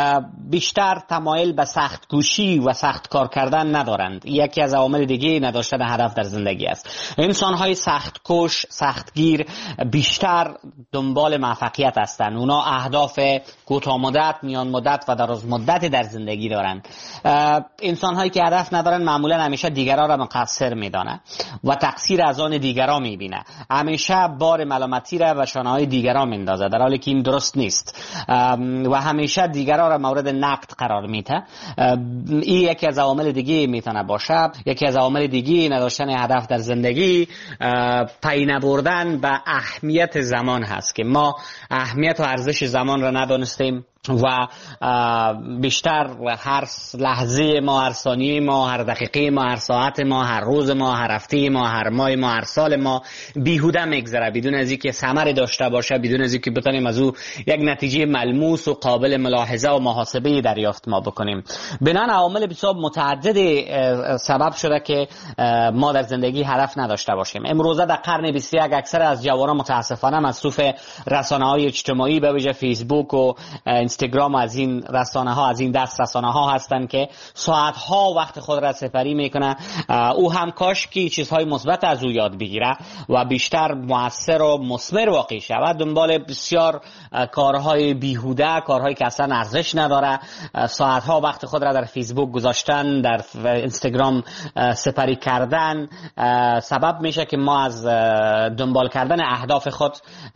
بیشتر تمایل به سخت کوشی و سخت کار کردن ندارند. یکی از عوامل دیگه نداشتن هدف در زندگی است. انسان های سخت کوش، سختگیر بیشتر دنبال موفقیت هستند. اونا اهداف کوتاه مدت، میان مدت و دراز مدت در زندگی دارند. انسان هایی که هدف ندارن معمولا همیشه دیگران را مقصر میدانه و تقصیر از آن دیگران میبینه. همیشه بار ملامتی را و شانه های دیگران میندازه، در حالی که این درست نیست و همیشه دیگران را مورد نقد قرار میده. این یکی از عوامل دیگه میتونه باشه. یکی از عوامل دیگه نداشتن هدف در زندگی پی نبردن به اهمیت زمان هست که ما اهمیت و ارزش زمان را ندانستیم و بیشتر هر لحظه ما، هر ثانیه ما، هر دقیقه ما، هر ساعت ما، هر روز ما، هر هفته ما، هر ماه ما، هر سال ما بیهوده میگذره بدون از اینکه ثمری داشته باشه، بدون از اینکه بتونیم از او یک نتیجه ملموس و قابل ملاحظه و محاسبه دریافت ما بکنیم. بنابراین عوامل بسیار متعدد سبب شده که ما در زندگی هدف نداشته باشیم. امروزه در قرن بیست و یک اکثر از جوانان متاسفانه مصروف رسانه‌های اجتماعی به ویژه فیسبوک و اینستاگرام از این رسانه ها، از این دست رسانه ها هستند که ساعت ها وقت خود را سپری میکنه. او هم کاش که چیزهای مثبت از او یاد بگیره و بیشتر موثر و مثمر واقع شود. دنبال بسیار کارهای بیهوده، کارهایی که اصلا ارزش نداره، ساعت ها وقت خود را در فیسبوک گذاشتن، در اینستاگرام سپری کردن سبب میشه که ما از دنبال کردن اهداف خود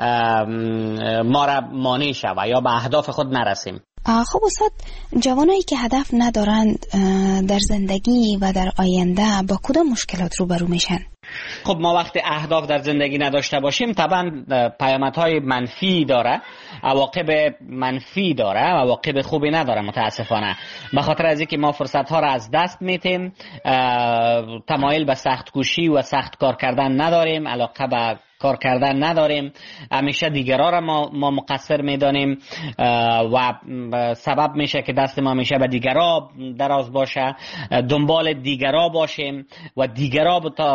ما را مانع شود یا به اهداف خود نرسیم. خب استاد، جوانایی که هدف ندارند در زندگی و در آینده با کدام مشکلات روبرو میشن؟ خب ما وقتی اهداف در زندگی نداشته باشیم طبعا پیامدهای منفی داره، عواقب منفی داره، عواقب خوبی نداره متاسفانه. به خاطر از اینکه ما فرصت ها را از دست میتیم، تمایل به سخت کوشی و سخت کار کردن نداریم، علاقه به کار کردن نداریم، همیشه دیگران را ما, ما مقصر میدانیم و سبب میشه که دست ما همیشه به دیگران دراز باشه، دنبال دیگران باشیم و دیگران از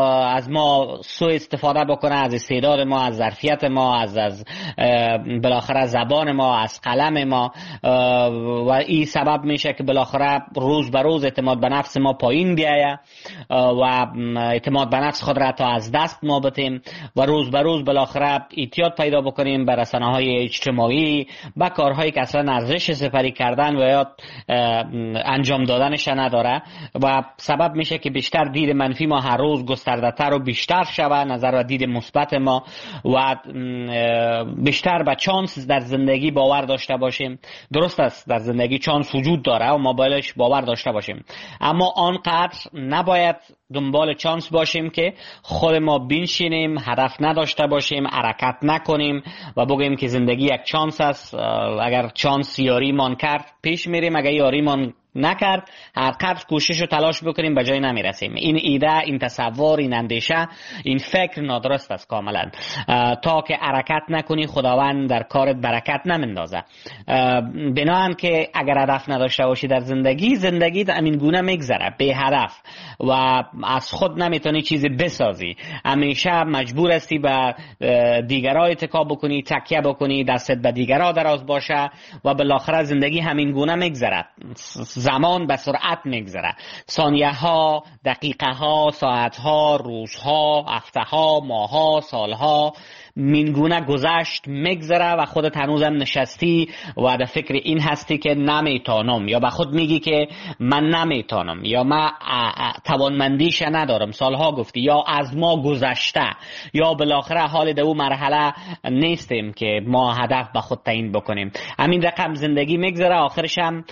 از ما سوء استفاده بکنه، از استعداد ما، از ظرفیت ما، از از بالاخره زبان ما، از قلم ما، و این سبب میشه که بالاخره روز به روز اعتماد به نفس ما پایین بیایه و اعتماد به نفس خود را تا از دست ما بتیم و روز به روز بالاخره اعتیاد پیدا بکنیم به رسانه‌های اجتماعی، به کارهایی که اصلا ارزش سپری کردن و یا انجام دادنش نداره و سبب میشه که بیشتر دید منفی ما هر روز گسترده‌تر و بیشتر شود، نظر و دید مثبت ما و بیشتر به چانس در زندگی باور داشته باشیم. درست است در زندگی چانس وجود داره و ما بایدش باور داشته باشیم، اما آنقدر نباید دنبال چانس باشیم که خود ما بنشینیم، هدف نداشته باشیم، حرکت نکنیم و بگیم که زندگی یک چانس است، اگر چانس یاریمان کرد پیش میریم، اگر یاریمان نکرد هر قدر کوشش و تلاش بکنیم به جای نمیرسیم. این ایده، این تصور، این اندیشه، این فکر نادرست است کاملا. تا که حرکت نکنی خداوند در کارت برکت نمیندازه. بنابراین که اگر هدف نداشته باشی در زندگی، زندگی همین گونه میگذره بی هدف و از خود نمیتونی چیزی بسازی. همیشه مجبور هستی به دیگرها اتکا بکنی، تکیه بکنی، دستت به دیگرها دراز باشه و بالاخره زندگی همین گونه میگذره. زمان به سرعت میگذره، ثانیه ها، دقیقه ها، ساعت ها، روزها، هفته ها، ماه ها، سال ها مینگونه گذشت میگذره و خودت هنوزم نشستی و در فکر این هستی که نمیتونم، یا به خود میگی که من نمیتونم، یا من توانمندیش ندارم. سالها گفتی یا از ما گذشته، یا بالاخره حال در اون مرحله نیستیم که ما هدف به خود تعیین بکنیم. همین رقم زندگی میگذره، آخرش هم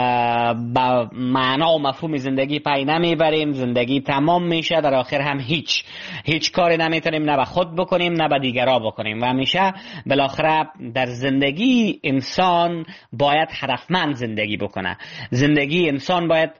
با معنا و مفهوم زندگی پی نمیبریم، زندگی تمام میشه، در آخر هم هیچ هیچ کاری نمیتونیم نه به خود بکنیم نه به دیگر بکنیم. و همیشه بالاخره در زندگی انسان باید هدفمند زندگی بکنه. زندگی انسان باید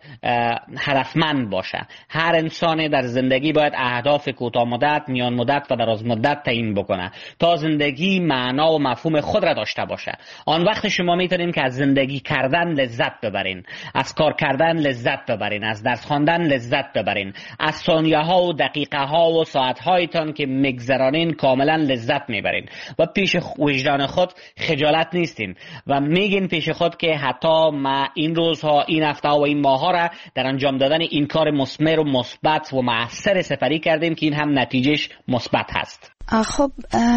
هدفمند باشه. هر انسان در زندگی باید اهداف کوتاه مدت، میان مدت و دراز مدت تعیین بکنه تا زندگی معنا و مفهوم خود را داشته باشه. آن وقت شما میتونین که از زندگی کردن لذت ببرین، از کار کردن لذت ببرین، از درس خواندن لذت ببرین، از ثانیه ها و دقیقه ها و ساعت هایتان که میگذرانین کاملا لذت میبرین و پیش وجدان خود خجالت نیستین و میگین پیش خود که حتی ما این روزها، این هفته و این ماه ها را در انجام دادن این کار مثمر و مثبت و مؤثر سپری کردیم که این هم نتیجهش مثبت هست. خب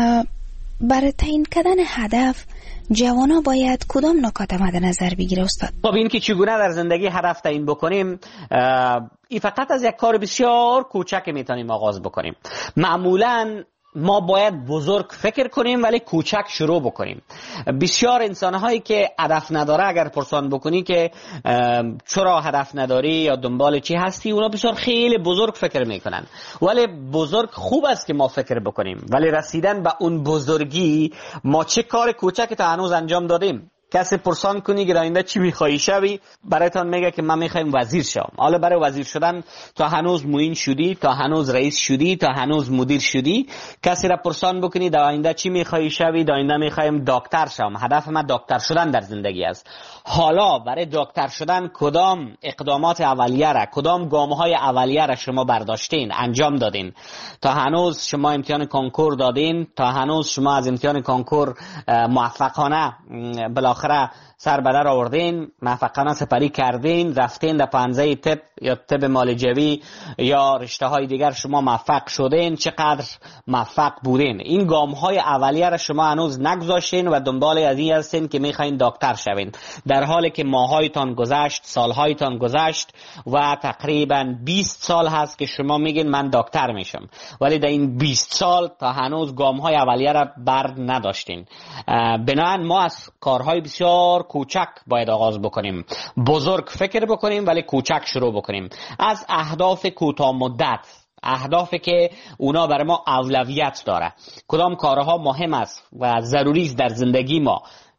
برای تعیین کردن هدف جوانا باید کدام نکات مد نظر بگیره استاد؟ خب این که چگونه در زندگی هدف تعیین بکنیم، این فقط از یک کار بسیار کوچک میتونیم آغاز بکنیم. معمولاً ما باید بزرگ فکر کنیم ولی کوچک شروع بکنیم. بسیار انسان‌هایی که هدف نداره اگر پرسان بکنی که چرا هدف نداری یا دنبال چی هستی، اونا بسیار خیلی بزرگ فکر میکنن. ولی بزرگ خوب است که ما فکر بکنیم، ولی رسیدن به اون بزرگی ما چه کار کوچکی تا هنوز انجام دادیم. کسی پرسان کنی که آینده چی میخوایی شوی، برایتان میگه که من میخوایم وزیر شوم. حالا برای وزیر شدن تا هنوز معین شدی، تا هنوز رئیس شدی، تا هنوز مدیر شدی. کسی را پرسان بکنی در آینده چی میخوایی شوی، در آینده میخوایم دکتر شوم، هدف من دکتر شدن در زندگی است. حالا برای دکتر شدن کدام اقدامات اولیه را، کدام گام‌های اولیه را شما برداشتین، انجام دادین؟ تا هنوز شما امتحان کنکور دادین، تا هنوز شما از امتحان کنکور موفقانه بالاخره سر به در آوردین، موفقانه سپری کردین، رفتین در پنزه طب یا طب معالجوی یا رشته های دیگر شما موفق شدین، چقدر موفق بودین؟ این گام های اولیه را شما هنوز نگذاشتین و دنبال از این هستین که میخواین دکتر شوین، در حالی که ماهایتان گذشت، سالهایتان گذشت و تقریبا بیست سال هست که شما میگین من دکتر میشم، ولی در این بیست سال تا هنوز گام های اولیه را بر نداشتین. بنابراین ما از کارهای بسیار کوچک باید آغاز بکنیم، بزرگ فکر بکنیم ولی کوچک شروع بکنیم. از اهداف کوتاه مدت، اهدافی که اونا برای ما اولویت داره، کدام کارها مهم است و ضروری است در زندگی ما،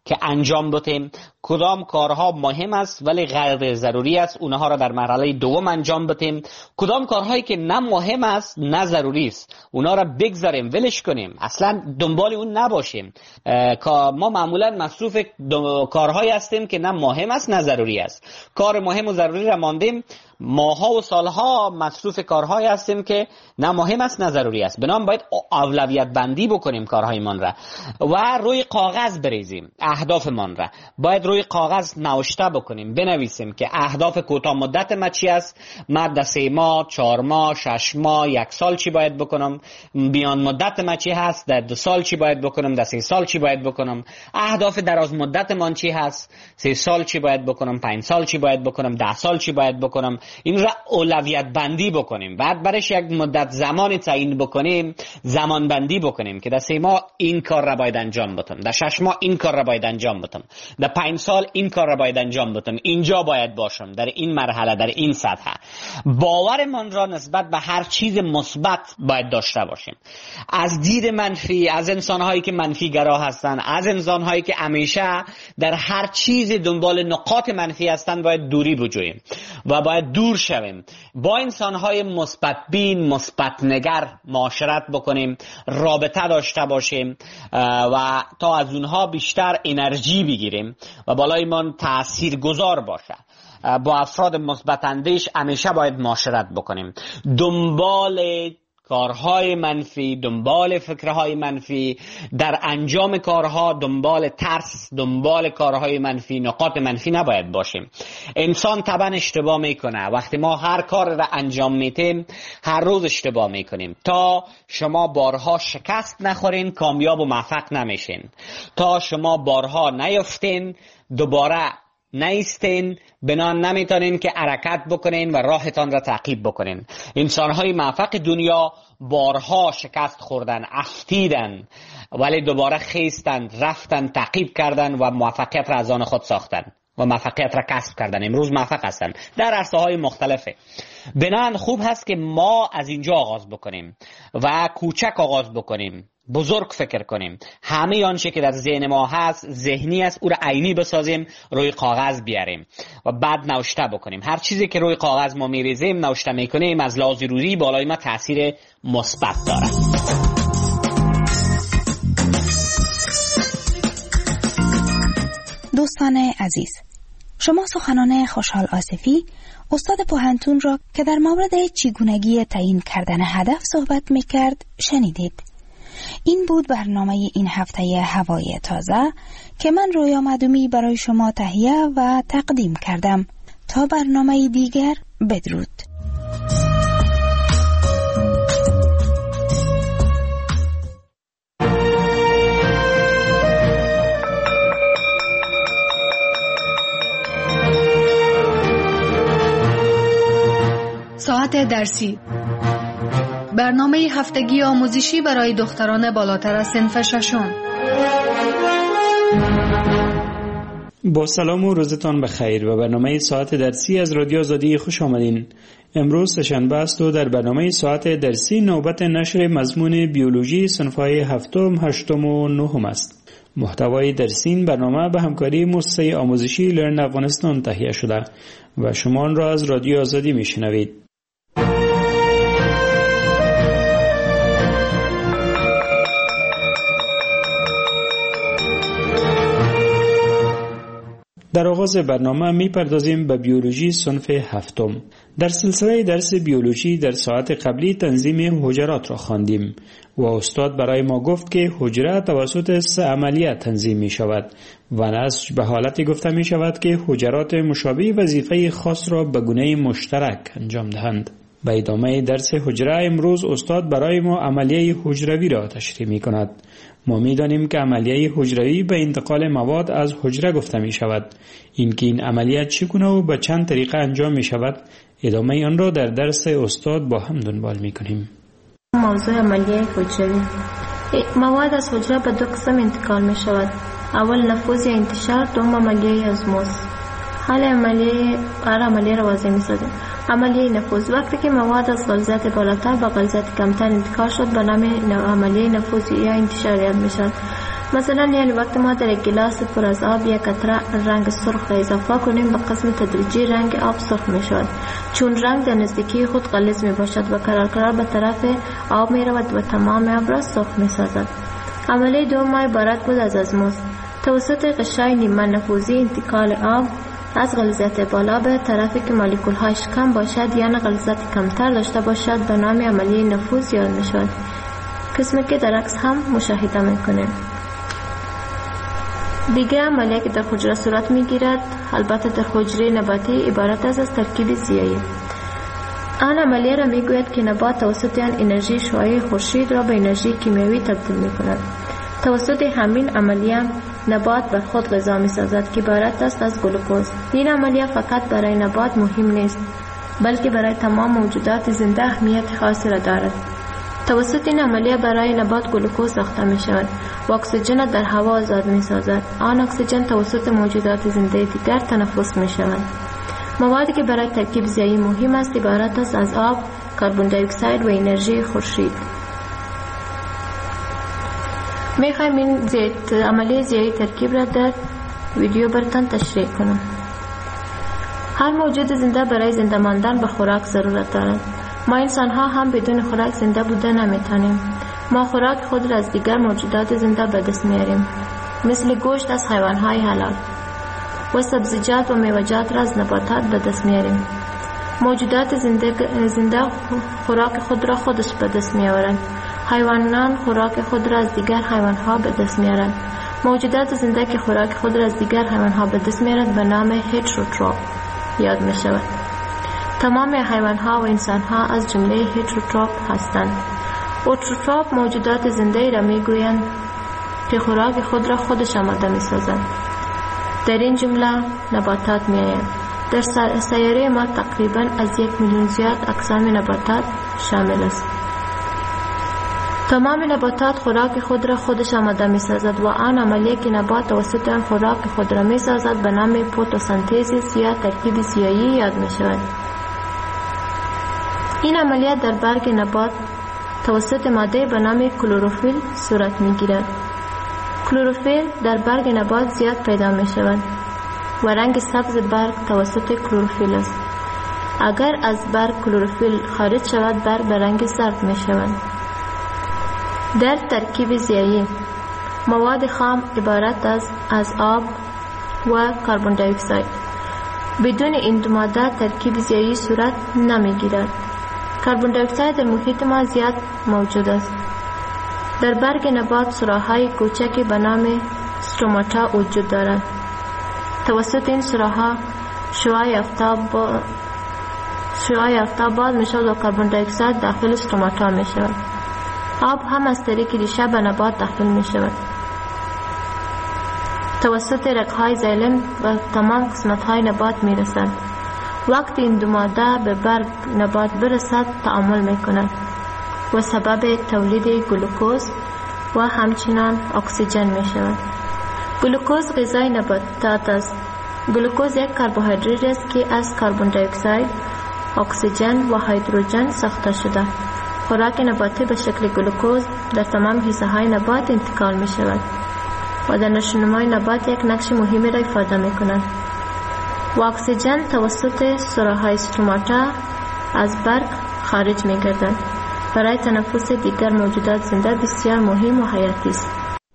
که انجام بدیم، کدام کارها مهم است ولی غیر ضروری است اونها را در مرحله دوم انجام بدیم، کدام کارهایی که نه مهم است نه ضروری است اونها را بگذاریم ولش کنیم، اصلا دنبال اون نباشیم. ما معمولا مصروف کارهایی هستیم که نه مهم است نه ضروری است. کار مهم و ضروری را ماندیم، ماها و سالها مصروف کارهایی هستیم که نه مهم است نه ضروری است. بنابراین باید اولویت بندی بکنیم کارهایمان را و روی کاغذ بریزیم اهدافمان را. باید روی کاغذ نوشته بکنیم، بنویسیم که اهداف کوتاه مدت ما چی است، من در سه ماه، چهار ماه، شش ماه، یک سال چی باید بکنم، میان مدت ما چی هست، در دو سال چی باید بکنم، در سه سال چی باید بکنم، اهداف دراز مدت من چی هست، سه سال چی باید بکنم، پنج سال چی باید بکنم، ده سال چی باید بکنم. این را اولویت بندی بکنیم. بعد برش یک مدت زمانی تعیین بکنیم، زمان بندی بکنیم که در سه ماه این کار را باید انجام بدم، در شش ماه این کار را باید انجام بدم، در پنج سال این کار را باید انجام بدم، اینجا باید باشم، در این مرحله، در این سطح. باورمان را نسبت به هر چیز مثبت باید داشته باشیم. از دید منفی، از انسان‌هایی که منفی گرا هستند، از انسان‌هایی که همیشه در هر چیز دنبال نقاط منفی هستند باید دوری بجوییم و باید دور شویم. با انسان‌های مثبت بین، مثبت نگر معاشرت بکنیم، رابطه داشته باشیم و تا از اونها بیشتر انرژی بگیریم و بالای من تأثیر گذار باشه. با افراد مثبت اندیش همیشه باید معاشرت بکنیم. دنبال کارهای منفی، دنبال فکرهای منفی، در انجام کارها دنبال ترس، دنبال کارهای منفی، نقاط منفی نباید باشیم. انسان طبعا اشتباه میکنه. وقتی ما هر کار را انجام میتیم هر روز اشتباه میکنیم. تا شما بارها شکست نخورین کامیاب و موفق نمیشین. تا شما بارها نیفتین دوباره نیستین، بنا نمیتونین که حرکت بکنین و راهتان را تعقیب بکنین. انسانهای موفق دنیا بارها شکست خوردن، افتیدن ولی دوباره خیستن، رفتن، تعقیب کردن و موفقیت را از آن خود ساختن و موفقیت را کسب کردن. امروز موفق هستن در عرصه های مختلفه. بنان خوب هست که ما از اینجا آغاز بکنیم و کوچک آغاز بکنیم، بزرگ فکر کنیم. همه آنچه که در ذهن ما هست ذهنی است، او را عینی بسازیم، روی کاغذ بیاریم و بعد نوشته بکنیم. هر چیزی که روی کاغذ ما میریزیم نوشته میکنیم از لحاظ روحی بالای ما تاثیر مثبت داره. دوستان عزیز، شما سخنان خوشحال آصفی استاد پوهنتون را که در مورد چگونگی تعیین کردن هدف صحبت میکرد شنیدید. این بود برنامه این هفته هوای تازه که من رویا معدومی برای شما تهیه و تقدیم کردم. تا برنامه دیگر، بدرود. ساعت درسی، برنامه هفتگی آموزشی برای دختران بالاتر از صنف ششم. با سلام و روزتان بخیر و برنامه ساعت درسی از رادیو آزادی خوش آمدین. امروز سه‌شنبه است و در برنامه ساعت درسی نوبت نشر مضمون بیولوژی صنف‌های هفتم، هشتم و نهم است. محتوای درسی این برنامه به همکاری مؤسسه آموزشی لرن افغانستان تهیه شده و شما آن را از رادیو آزادی میشنوید. در آغاز برنامه می پردازیم به بیولوژی صنف هفتم. در سلسله درس بیولوژی در ساعت قبلی تنظیم حجرات را خواندیم و استاد برای ما گفت که حجره توسط سه عملیه تنظیم می شود و نسج به حالتی گفته می شود که حجرات مشابه وظیفه خاص را به گونه مشترک انجام دهند. به ادامه درس حجره امروز استاد برای ما عملیه حجروی را تشریح می کند. ما می دانیم که عملیه حجروی به انتقال مواد از حجره گفته می شود. اینکه این عملیات چگونه و به چند طریقه انجام می شود، ادامه آن را در درس استاد با هم دنبال می کنیم. موضوع عملیه حجروی. مواد از حجره به دو قسم انتقال می شود. اول نفوذ یا انتشار، دوم عملیه ازموز. حال عملیه هر عملیه را واضح می سازیم. عملیه نفوذ، وقتی که مواد از غلظت بالاتر به غلظت کمتر انتقال شد به نام عملیه نفوذ یا انتشار یاد می شود. مثلا یعنی وقت ما در یک گلاس پر از آب یک قطره رنگ سرخ را اضافه کنیم به قسم تدریجی رنگ آب سرخ می شود، چون رنگ در نزدیکی خود غلیظ می باشد و قرار قرار به طرف آب می رود و تمام آب را سرخ می سازد. عملیه دوم عبارت بود از ازموز. توسط غشای نیمه نفوذی انتقال آب از غلیظیت بالا به طرفی که مولکول هایش کم باشد یا غلیظیت کمتر داشته باشد به نام عملیه نفوذ یاد می شود، قسمی که در عکس هم مشاهده می کنیم. دیگر عملیه که در حجره صورت می گیرد، البته در حجره نباتی، عبارت است از ترکیب زیایی. آن عملیه را می گوید که نبات توسط آن انرژی شعاعی خورشید را به انرژی کیمیایی تبدیل می کند. توسط همین عملیه نبات بر خود غذا می سازد که عبارت است از گلوکوز. این عملیه فقط برای نبات مهم نیست، بلکه برای تمام موجودات زنده اهمیت خاصی را دارد. توسط این عملیه برای نبات گلوکوز ساخته می شود و اکسیژن در هوا آزاد می سازد. آن اکسیژن توسط موجودات زنده دیگر تنفس می شود. موادی که برای ترکیب زیایی مهم است عبارت است از آب، کربن دی اکساید و انرژی خورشید. می خواهیم این زیت عملیه زیایی ترکیب را در ویدیو براتون تشریح کنم. هر موجود زنده برای زنده ماندن به خوراک ضرورت دارد. ما انسان ها هم بدون خوراک زنده بوده نمیتونیم. ما خوراک خود را از دیگر موجودات زنده به دست میاریم، مثل گوشت از حیوان های حلال و سبزیجات و میوه‌جات را از نباتات به دست میاریم. موجودات زنده, زنده خوراک خود را خودش به دست میآورند. حیوانان خوراک خود را از دیگر حیوان ها به دست میارند. موجودات زنده که خوراک خود را از دیگر حیوان ها به دست میارند به نام هتروتروف یاد می شود. تمام حیوان ها و انسان ها از جمله هتروتروف هستند. اوتروتروف موجودات زنده را می گویند که خوراک خود را خودش آماده می سازند. در این جمله نباتات می آیند. در سیاره ما تقریبا از یک میلیون زیاد اقسام نباتات شامل است. تمام نباتات خوراک خود را خودش آماده می سازد و آن عملیه که نبات توسط آن خوراک خود را می سازد به نام فتوسنتز یا ترکیب زیایی یاد می شود. این عملیه در برگ نبات توسط ماده به نام کلروفیل صورت می گیرد. کلروفیل در برگ نبات زیاد پیدا می شود و رنگ سبز برگ توسط کلروفیل است. اگر از برگ کلروفیل خارج شود برگ به رنگ زرد می شود. در ترکیب زیایی مواد خام عبارت است از آب و کربن دی اکساید. بدون این دو ماده ترکیب زیایی صورت نمی گیرد. کربن دی اکساید در محیط ما زیاد موجود است. در برگ نبات سوراخ‌های کوچکی به نام استروماتا وجود دارد. توسط این سوراخ‌ها شعاع آفتاب شعاع آفتاب باز می شود و کربن دی اکساید داخل استروماتا می شود. آب هم از طریق ریشه به نبات داخل می شود. توسط رگ‌های زایلم و تمام قسمت‌های نبات می رسد. وقت این دو ماده به برگ نبات برسد تعامل می کند و سبب تولید گلوکوز و همچنان اکسیژن می شود. گلوکوز غذای نباتات است. گلوکوز یک کربوهیدرات است که از کربن دی اکساید، اکسیژن و هیدروژن ساخته شده. خوراک نباتی به شکل گلوکوز در تمام حصه های نبات انتقال می شود و در نشونمای نبات یک نقش مهمی را ایفاده می کند. و اکسیژن توسط سوراخ‌های استروماتا از برگ خارج می گردد. برای تنفس دیگر موجودات زنده بسیار مهم و حیاتی است.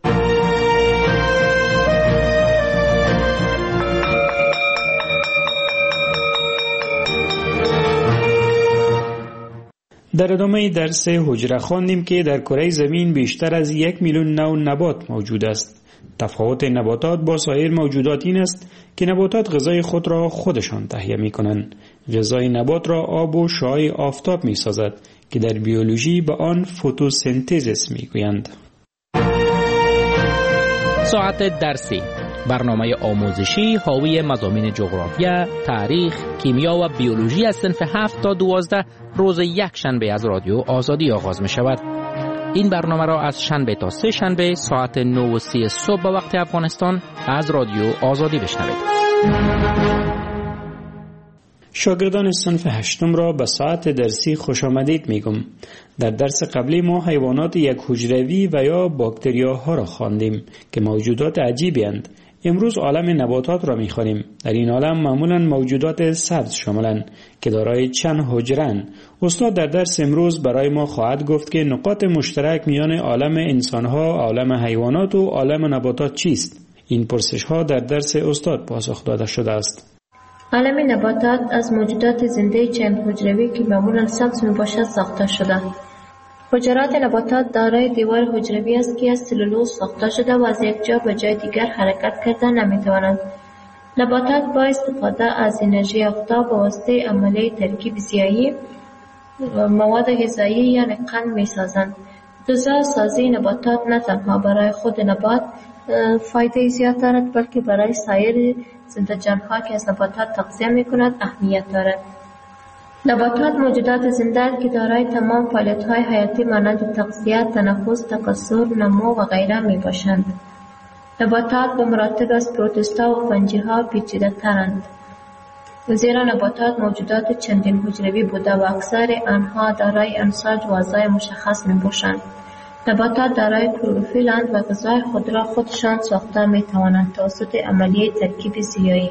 در ادامه درس حجره خواندیم که در کره زمین بیشتر از یک میلیون نوع نبات موجود است. تفاوت نباتات با سایر موجودات این است که نباتات غذای خود را خودشان تهیه می کنند. غذای نبات را آب و شعاع آفتاب می سازد که در بیولوژی به آن فتوسنتز می گویند. ساعت درسی، برنامه آموزشی حاوی مضامین جغرافیا، تاریخ، کیمیا و بیولوژی از صنف هفت تا دوازده روز یک شنبه از رادیو آزادی آغاز می شود. این برنامه را از شنبه تا سه شنبه ساعت نه و سی صبح به وقت افغانستان از رادیو آزادی بشنوید. شاگردان صنف هشتم را به ساعت درسی خوش آمدید میگم. در درس قبلی ما حیوانات یک حجروی و یا باکتریاها را خواندیم که موجودات عجیبی اند. امروز عالم نباتات را میخوانیم. در این عالم معمولا موجودات سبز شاملند که دارای چند حجره‌اند. استاد در درس امروز برای ما خواهد گفت که نقاط مشترک میان عالم انسانها، عالم حیوانات و عالم نباتات چیست؟ این پرسش ها در درس استاد پاسخ داده شده است. عالم نباتات از موجودات زنده چند حجروی که معمولا سبز میباشد ساخته شده. حجرات نباتات دارای دیوار حجروی است که از سلولوز ساخته شده و از یک جا به جای دیگر حرکت کرده نمیتوانند. نباتات با استفاده از انرژی آفتاب به واسطه عملیه ترکیب ضیایی مواد غذایی یعنی قند میسازند. غذا سازی نباتات نه تنها برای خود نبات فایده زیاد دارد بلکه برای سایر زنده جانها که از نباتات تغذیه میکند اهمیت دارد. نباتات موجودات زنده که دارای تمام فعالیت‌های حیاتی مانند تغذیه، تنفس، تکثر، نمو و غیره میباشند. نباتات به مراتب از پروتوستا و فنجی‌ها پیچیده‌ترند. زیرا نباتات موجودات چندین حجروی بوده و اکثر آنها دارای انساج و اعضای مشخص میباشند. نباتات دارای کلروفیل اند و غذای خود را خودشان ساخته میتوانند توسط عملیه ترکیب ضیایی.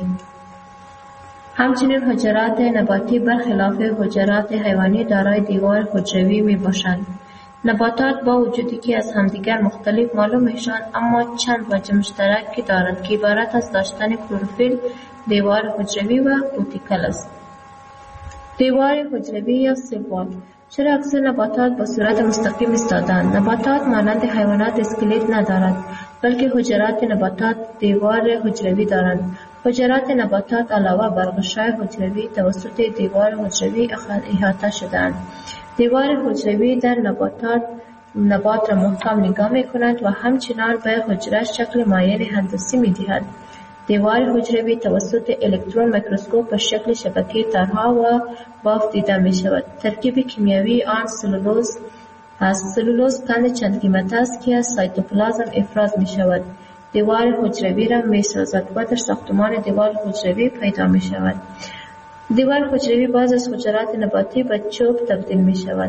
همچنین حجرات نباتی برخلاف حجرات حیوانی دارای دیوار حجروی می باشند. نباتات با وجودی که از همدیگر مختلف معلوم میشوند اما چند وجه مشترک دارند که عبارت از داشتن کلروفیل، دیوار حجروی و کوتیکل است. دیوار حجروی یا سلول. چرا اکثر نباتات به صورت مستقیم ایستاده‌اند؟ نباتات مانند حیوانات اسکلت ندارد بلکه حجرات نباتات دیوار حجروی دارند. حجرات نباتات علاوه بر غشای حجروی توسط دیوار حجروی احاطه شده‌اند. دیوار حجروی در نباتات نبات را محکم نگاه می‌کند و همچنان به حجره شکل معین هندسی می‌دهد. دیوار حجروی توسط الکترون میکروسکوپ به شکل شبکه تارها و بافت دیده می‌شود. ترکیب کیمیایی آن سلولوز است. سلولوز قند چند قیمت است که از سایتوپلازم افراز می‌شود. دیوار حجروی را می‌سازد و در ساختمان دیوار حجروی پیدا می‌شود. دیوار حجروی بعض از حجرات نباتی به چوب تبدیل می‌شود.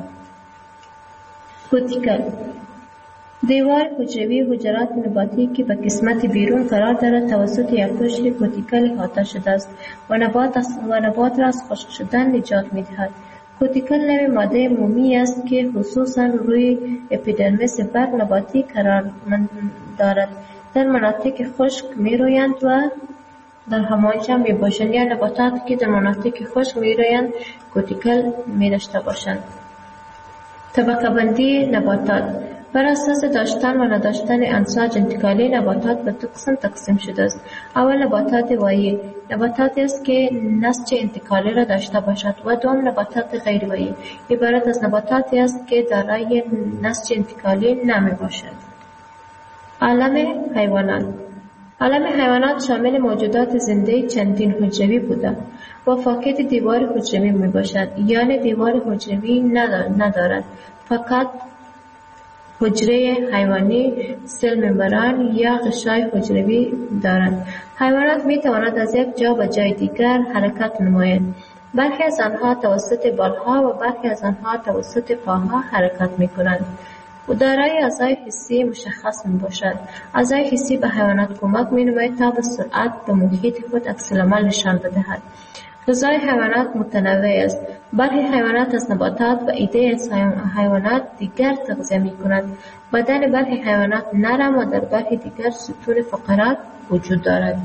کوتیکل. دیوار حجروی حجرات نباتی که به قسمت بیرون قرار دارد توسط یک قشر کوتیکل احاطه شده است و نبات و نبات را از خشک شدن نجات می‌دهد. کوتیکل نوع ماده مومی است که خصوصاً روی اپیدرمیس برگ نباتی قرار دارد. در مناطق خشک می‌رویند و در همانجا میباشند یا نباتات که در مناطق خشک می‌رویند کوتیکل می‌داشته باشند. طبقه بندی نباتات بر اساس داشتن و نداشتن انساج انتقالی نباتات به دو قسم تقسیم شده است. اول نباتات وایی، نباتاتی است که نسج انتقالی را داشته باشد و دوم نباتات غیر وایی، عبارت از نباتاتی است که دارای نسج انتقالی نمی باشد. عالم حیوانات. عالم حیوانات شامل موجودات زنده چندین حجروی بوده و فاقد دیوار حجروی می باشد، یعنی دیوار حجروی ندارد، فقط حجره حیوانی، سل ممبران یا غشای حجروی دارند. حیوانات می توانند از یک جا به جای دیگر حرکت نمایند. برخی از آنها توسط بالها و برخی از آنها توسط پاها حرکت می کنند. و دارای اعضای حسی مشخص می باشد. اعضای حسی به حیوانات کمک می نماید تا به سرعت به محیط خود عکس العمل نشان بدهد. غذای حیوانات متنوع است. برخی حیوانات از نباتات و عده از حیوانات دیگر تغذیه می کنند. بدن برخی حیوانات نرم و در برخی دیگر ستون فقرات وجود دارد.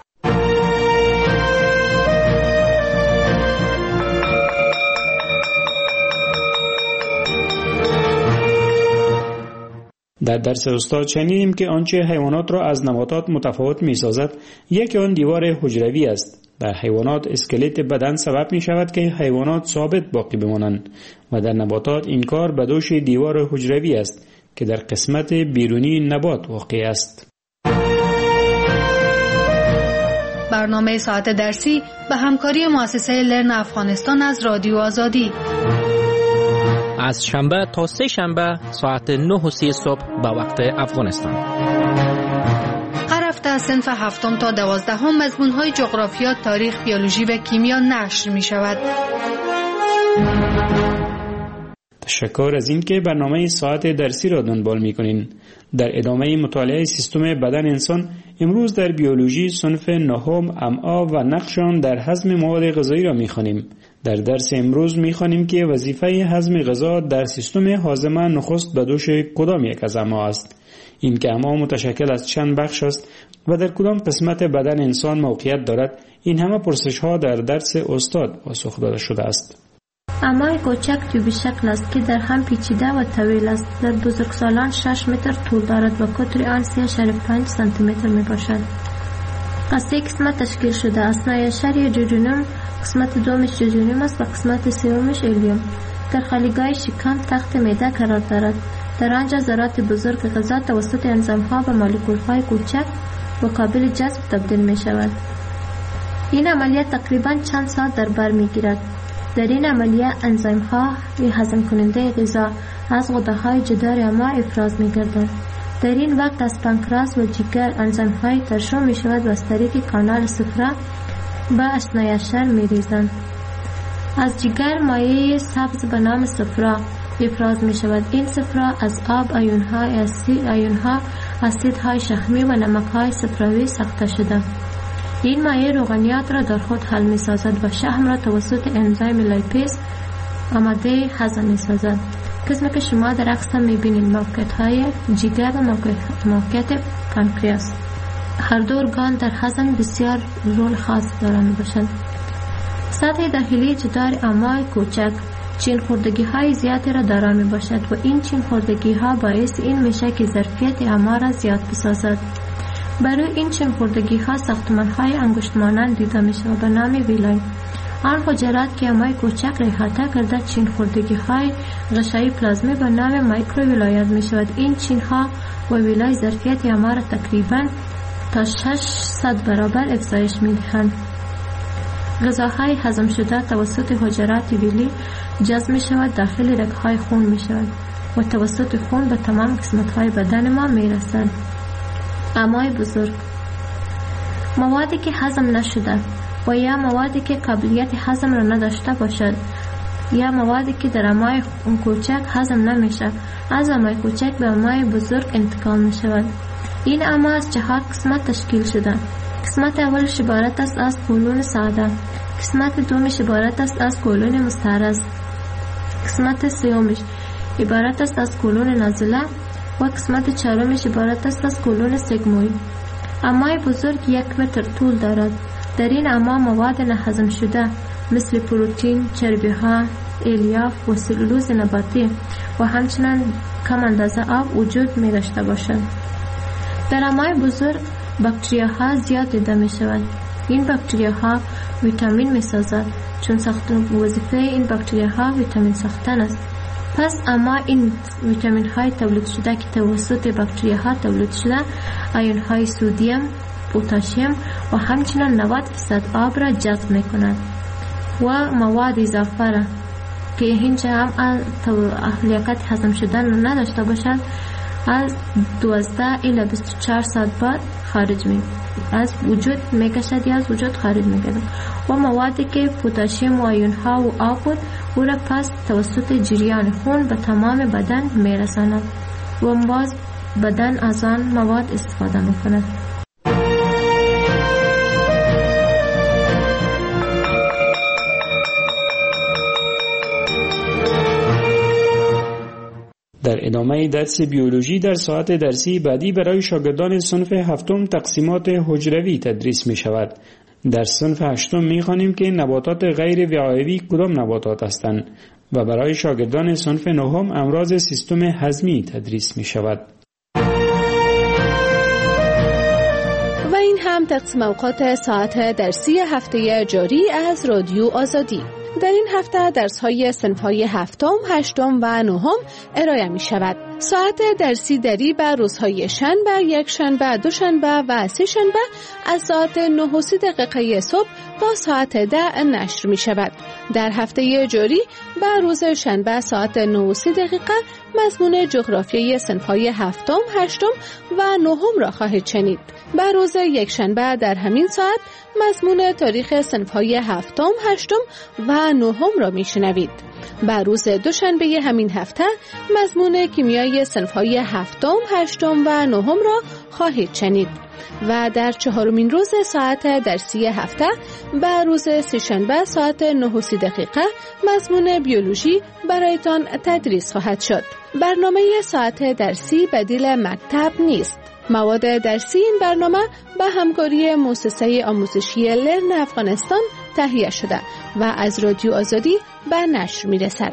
در درس استاد شنیدیم که آنچه حیوانات را از نباتات متفاوت می سازد یکی آن دیوار حجروی است. در حیوانات اسکلت بدن سبب می شود که حیوانات ثابت باقی بمانند و در نباتات این کار به دوش دیوار حجروی است که در قسمت بیرونی نبات واقع است. برنامه ساعت درسی به همکاری مؤسسه لرن افغانستان از رادیو آزادی از شنبه تا سه شنبه ساعت نه و سی صبح به وقت افغانستان. هر هفته از صنف هفتم تا دوازدهم مضمون‌های جغرافیا، تاریخ، بیولوژی و کیمیا نشر می‌شود. تشکر از این که برنامه ساعت درسی را دنبال می‌کنین. در ادامه مطالعه سیستم بدن انسان، امروز در بیولوژی صنف نهم امعا و نقش آن در هضم مواد غذایی را می‌خوانیم. در درس امروز می‌خوانیم که وظیفه هضم غذا در سیستم هاضمه نخست به دوش کدام یک از امعا است. این که امعا متشکل از چند بخش است و در کدام قسمت بدن انسان موقعیت دارد، این همه پرسش‌ها در درس استاد پاسخ داده شده است. امعای کوچک تیوبی شکل است که در هم پیچیده و طویل است. در بزرگسالان شش متر طول دارد و قطر آن سه اشاره پنج سانتی متر می باشد. از سه قسمت تشکیل شده است. نایشری جوجونوم، قسمت دومش جوجونوم است و قسمت سومش الیوم. در خالیگاه شکم تخت معده قرار دارد. در آنجا ذرات بزرگ غذا توسط انزیم‌ها و مولکول‌های کوچک و قابل جذب تبدیل می شود. این عملیات تقریباً چند ساعت در بر می گیرد. در این عملیه انزیم‌ها هضم کننده غذا از غده‌های جدار امعا افراز می‌گردند. در این وقت از پانکراس و جگر انزیم‌های ترشح می‌شود و از طریق کانال صفرا به اسنایشر می‌ریزند. از جگر مایع سبز به نام صفرا افراز می‌شود. این صفرا از آب، آیون‌های اسید، آیون‌ها، اسیدهای شحمی و نمک‌های صفراوی ساخته شده. این مایع روغنیات را در خود حل می سازد و شحم را توسط انزیم لیپیز آماده هضم می سازد. قسمی که شما در عکس هم می بینید موقعیت های جگر و موقعیت پانکریاس. هر دو ارگان در هضم بسیار رول خاص دارند باشند. سطح داخلی جدار امعای کوچک چین خوردگی های زیادی را دارا می باشد و این چین خوردگی ها باعث این میشه که ظرفیت امعا را زیاد بسازد. برای این چین خوردگی ها ساختمان های انگشت مانند دیده می شود به نام ویلای. آن حجرات که امعای کوچک را احاطه کرده چین خوردگی های غشای پلازمی به نام مایکرو ویلایت می شود. این چین ها و ویلای ظرفیت امعا را تقریبا تا ششصد برابر افزایش می دهند. غذاهای هضم شده توسط حجرات ویلی جذب می شود داخل رگهای خون می شود و توسط خون به تمام قسمت های بدن ما می رسد. امعای بزرگ، موادی که هضم نشده و یا موادی که قابلیت هضم را نداشته باشد یا موادی که در امعای کوچک هضم نمیشه از امعای کوچک به امعای بزرگ انتقال می شود. این امعا از چهار قسمت تشکیل شده. قسمت اولش عبارت است از کولون ساده، قسمت دومش عبارت است از کولون مستعرض، قسمت سومش عبارت است از کولون نازله و قسمت چهارمش عبارت است از کولون سگموی. امعای بزرگ یک متر طول دارد. در این امعا مواد نهضم شده مثل پروتئین، چربی ها، الیاف و سلولوز نباتی و همچنین کم اندازه آب وجود می داشته باشد. در امعای بزرگ باکتریاها زیاد دیده می شود. این باکتریاها ویتامین می سازد چون ساختن وظیفه این باکتریاها ویتامین ساختن است. پس اما این ویتامین های تولید شده که توسط باکتری ها تولید شده آیون های سودیم، پتاسیم و همچنین نود درصد آب را جذب می کند و مواد اضافه را که هیچ هم لیاقت هضم شدن نداشته باشد از دوازده الی بیست و چهار ساعت بعد خارج می از وجود می کشد یا از وجود خارج می گردد و موادی که پتاسیم و آیون ها و آب بود او را پس توسط جریان خون به تمام بدن می رساند و باز بدن از آن مواد استفاده می کند. در ادامه درس بیولوژی در ساعت درسی بعدی برای شاگردان صنف هفتم تقسیمات حجروی تدریس می شود. در صنف هشتم می خوانیم که نباتات غیر وعایی کدام نباتات هستند و برای شاگردان صنف نهم امراض سیستم هضمی تدریس می شود. و این هم تقسیم اوقات ساعت درسی هفته جاری از رادیو آزادی. در این هفته درس‌های صنف‌های هفتم، هشتم و نهم ارائه می‌شود. ساعت درسی دری بر روزهای شنبه، یک شنبه، دو شنبه و سه شنبه از ساعت نه و سی دقیقه صبح تا ساعت ده نشر می شود. در هفته جاری بر روز شنبه ساعت نه و سی دقیقه مضمون جغرافیای صنف‌های هفتم، هشتم و نهم را خواهید شنید. بر روز یک شنبه در همین ساعت مضمون تاریخ صنف‌های هفتم، هشتم و نهم را میشنوید. بر روز دوشنبه همین هفته مضمون کیمیای صنف‌های هفتم، هشتم و نهم را خواهید شنید و در چهارمین روز ساعت درسی هفته بر روز سه‌شنبه ساعت نه و سی دقیقه مضمون بیولوژی برایتان تدریس خواهد شد. برنامه ساعت درسی بدیل مکتب نیست. مواد درسی این برنامه به همکاری مؤسسه آموزشی لرن افغانستان تهیه شده و از رادیو آزادی به نشر می‌رسد.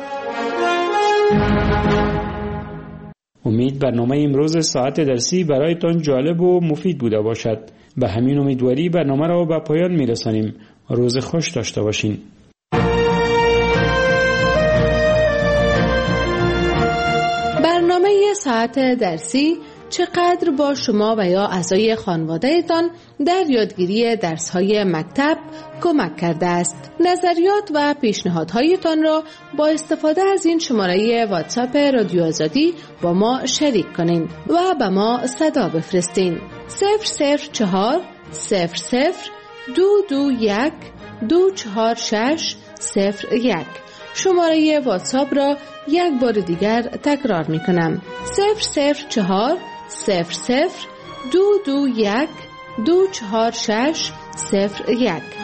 امید برنامه امروز ساعت درسی برایتان جالب و مفید بوده باشد. به همین امیدواری برنامه را به پایان می‌رسانیم. روز خوش داشته باشین. برنامه ساعت درسی چقدر با شما و یا اعضای خانواده‌تان در یادگیری درس‌های مکتب کمک کرده است. نظریات و پیشنهادهایتان را با استفاده از این شماره واتساپ رادیو آزادی با ما شریک کنین و به ما صدا بفرستین. صفر صفر چهار صفر صفر دو دو یک دو چهار شش صفر یک. شماره واتساپ را یک بار دیگر تکرار می کنم. صفر صفر چهار صفر صفر دو دو یک دو چهار شش صفر یک.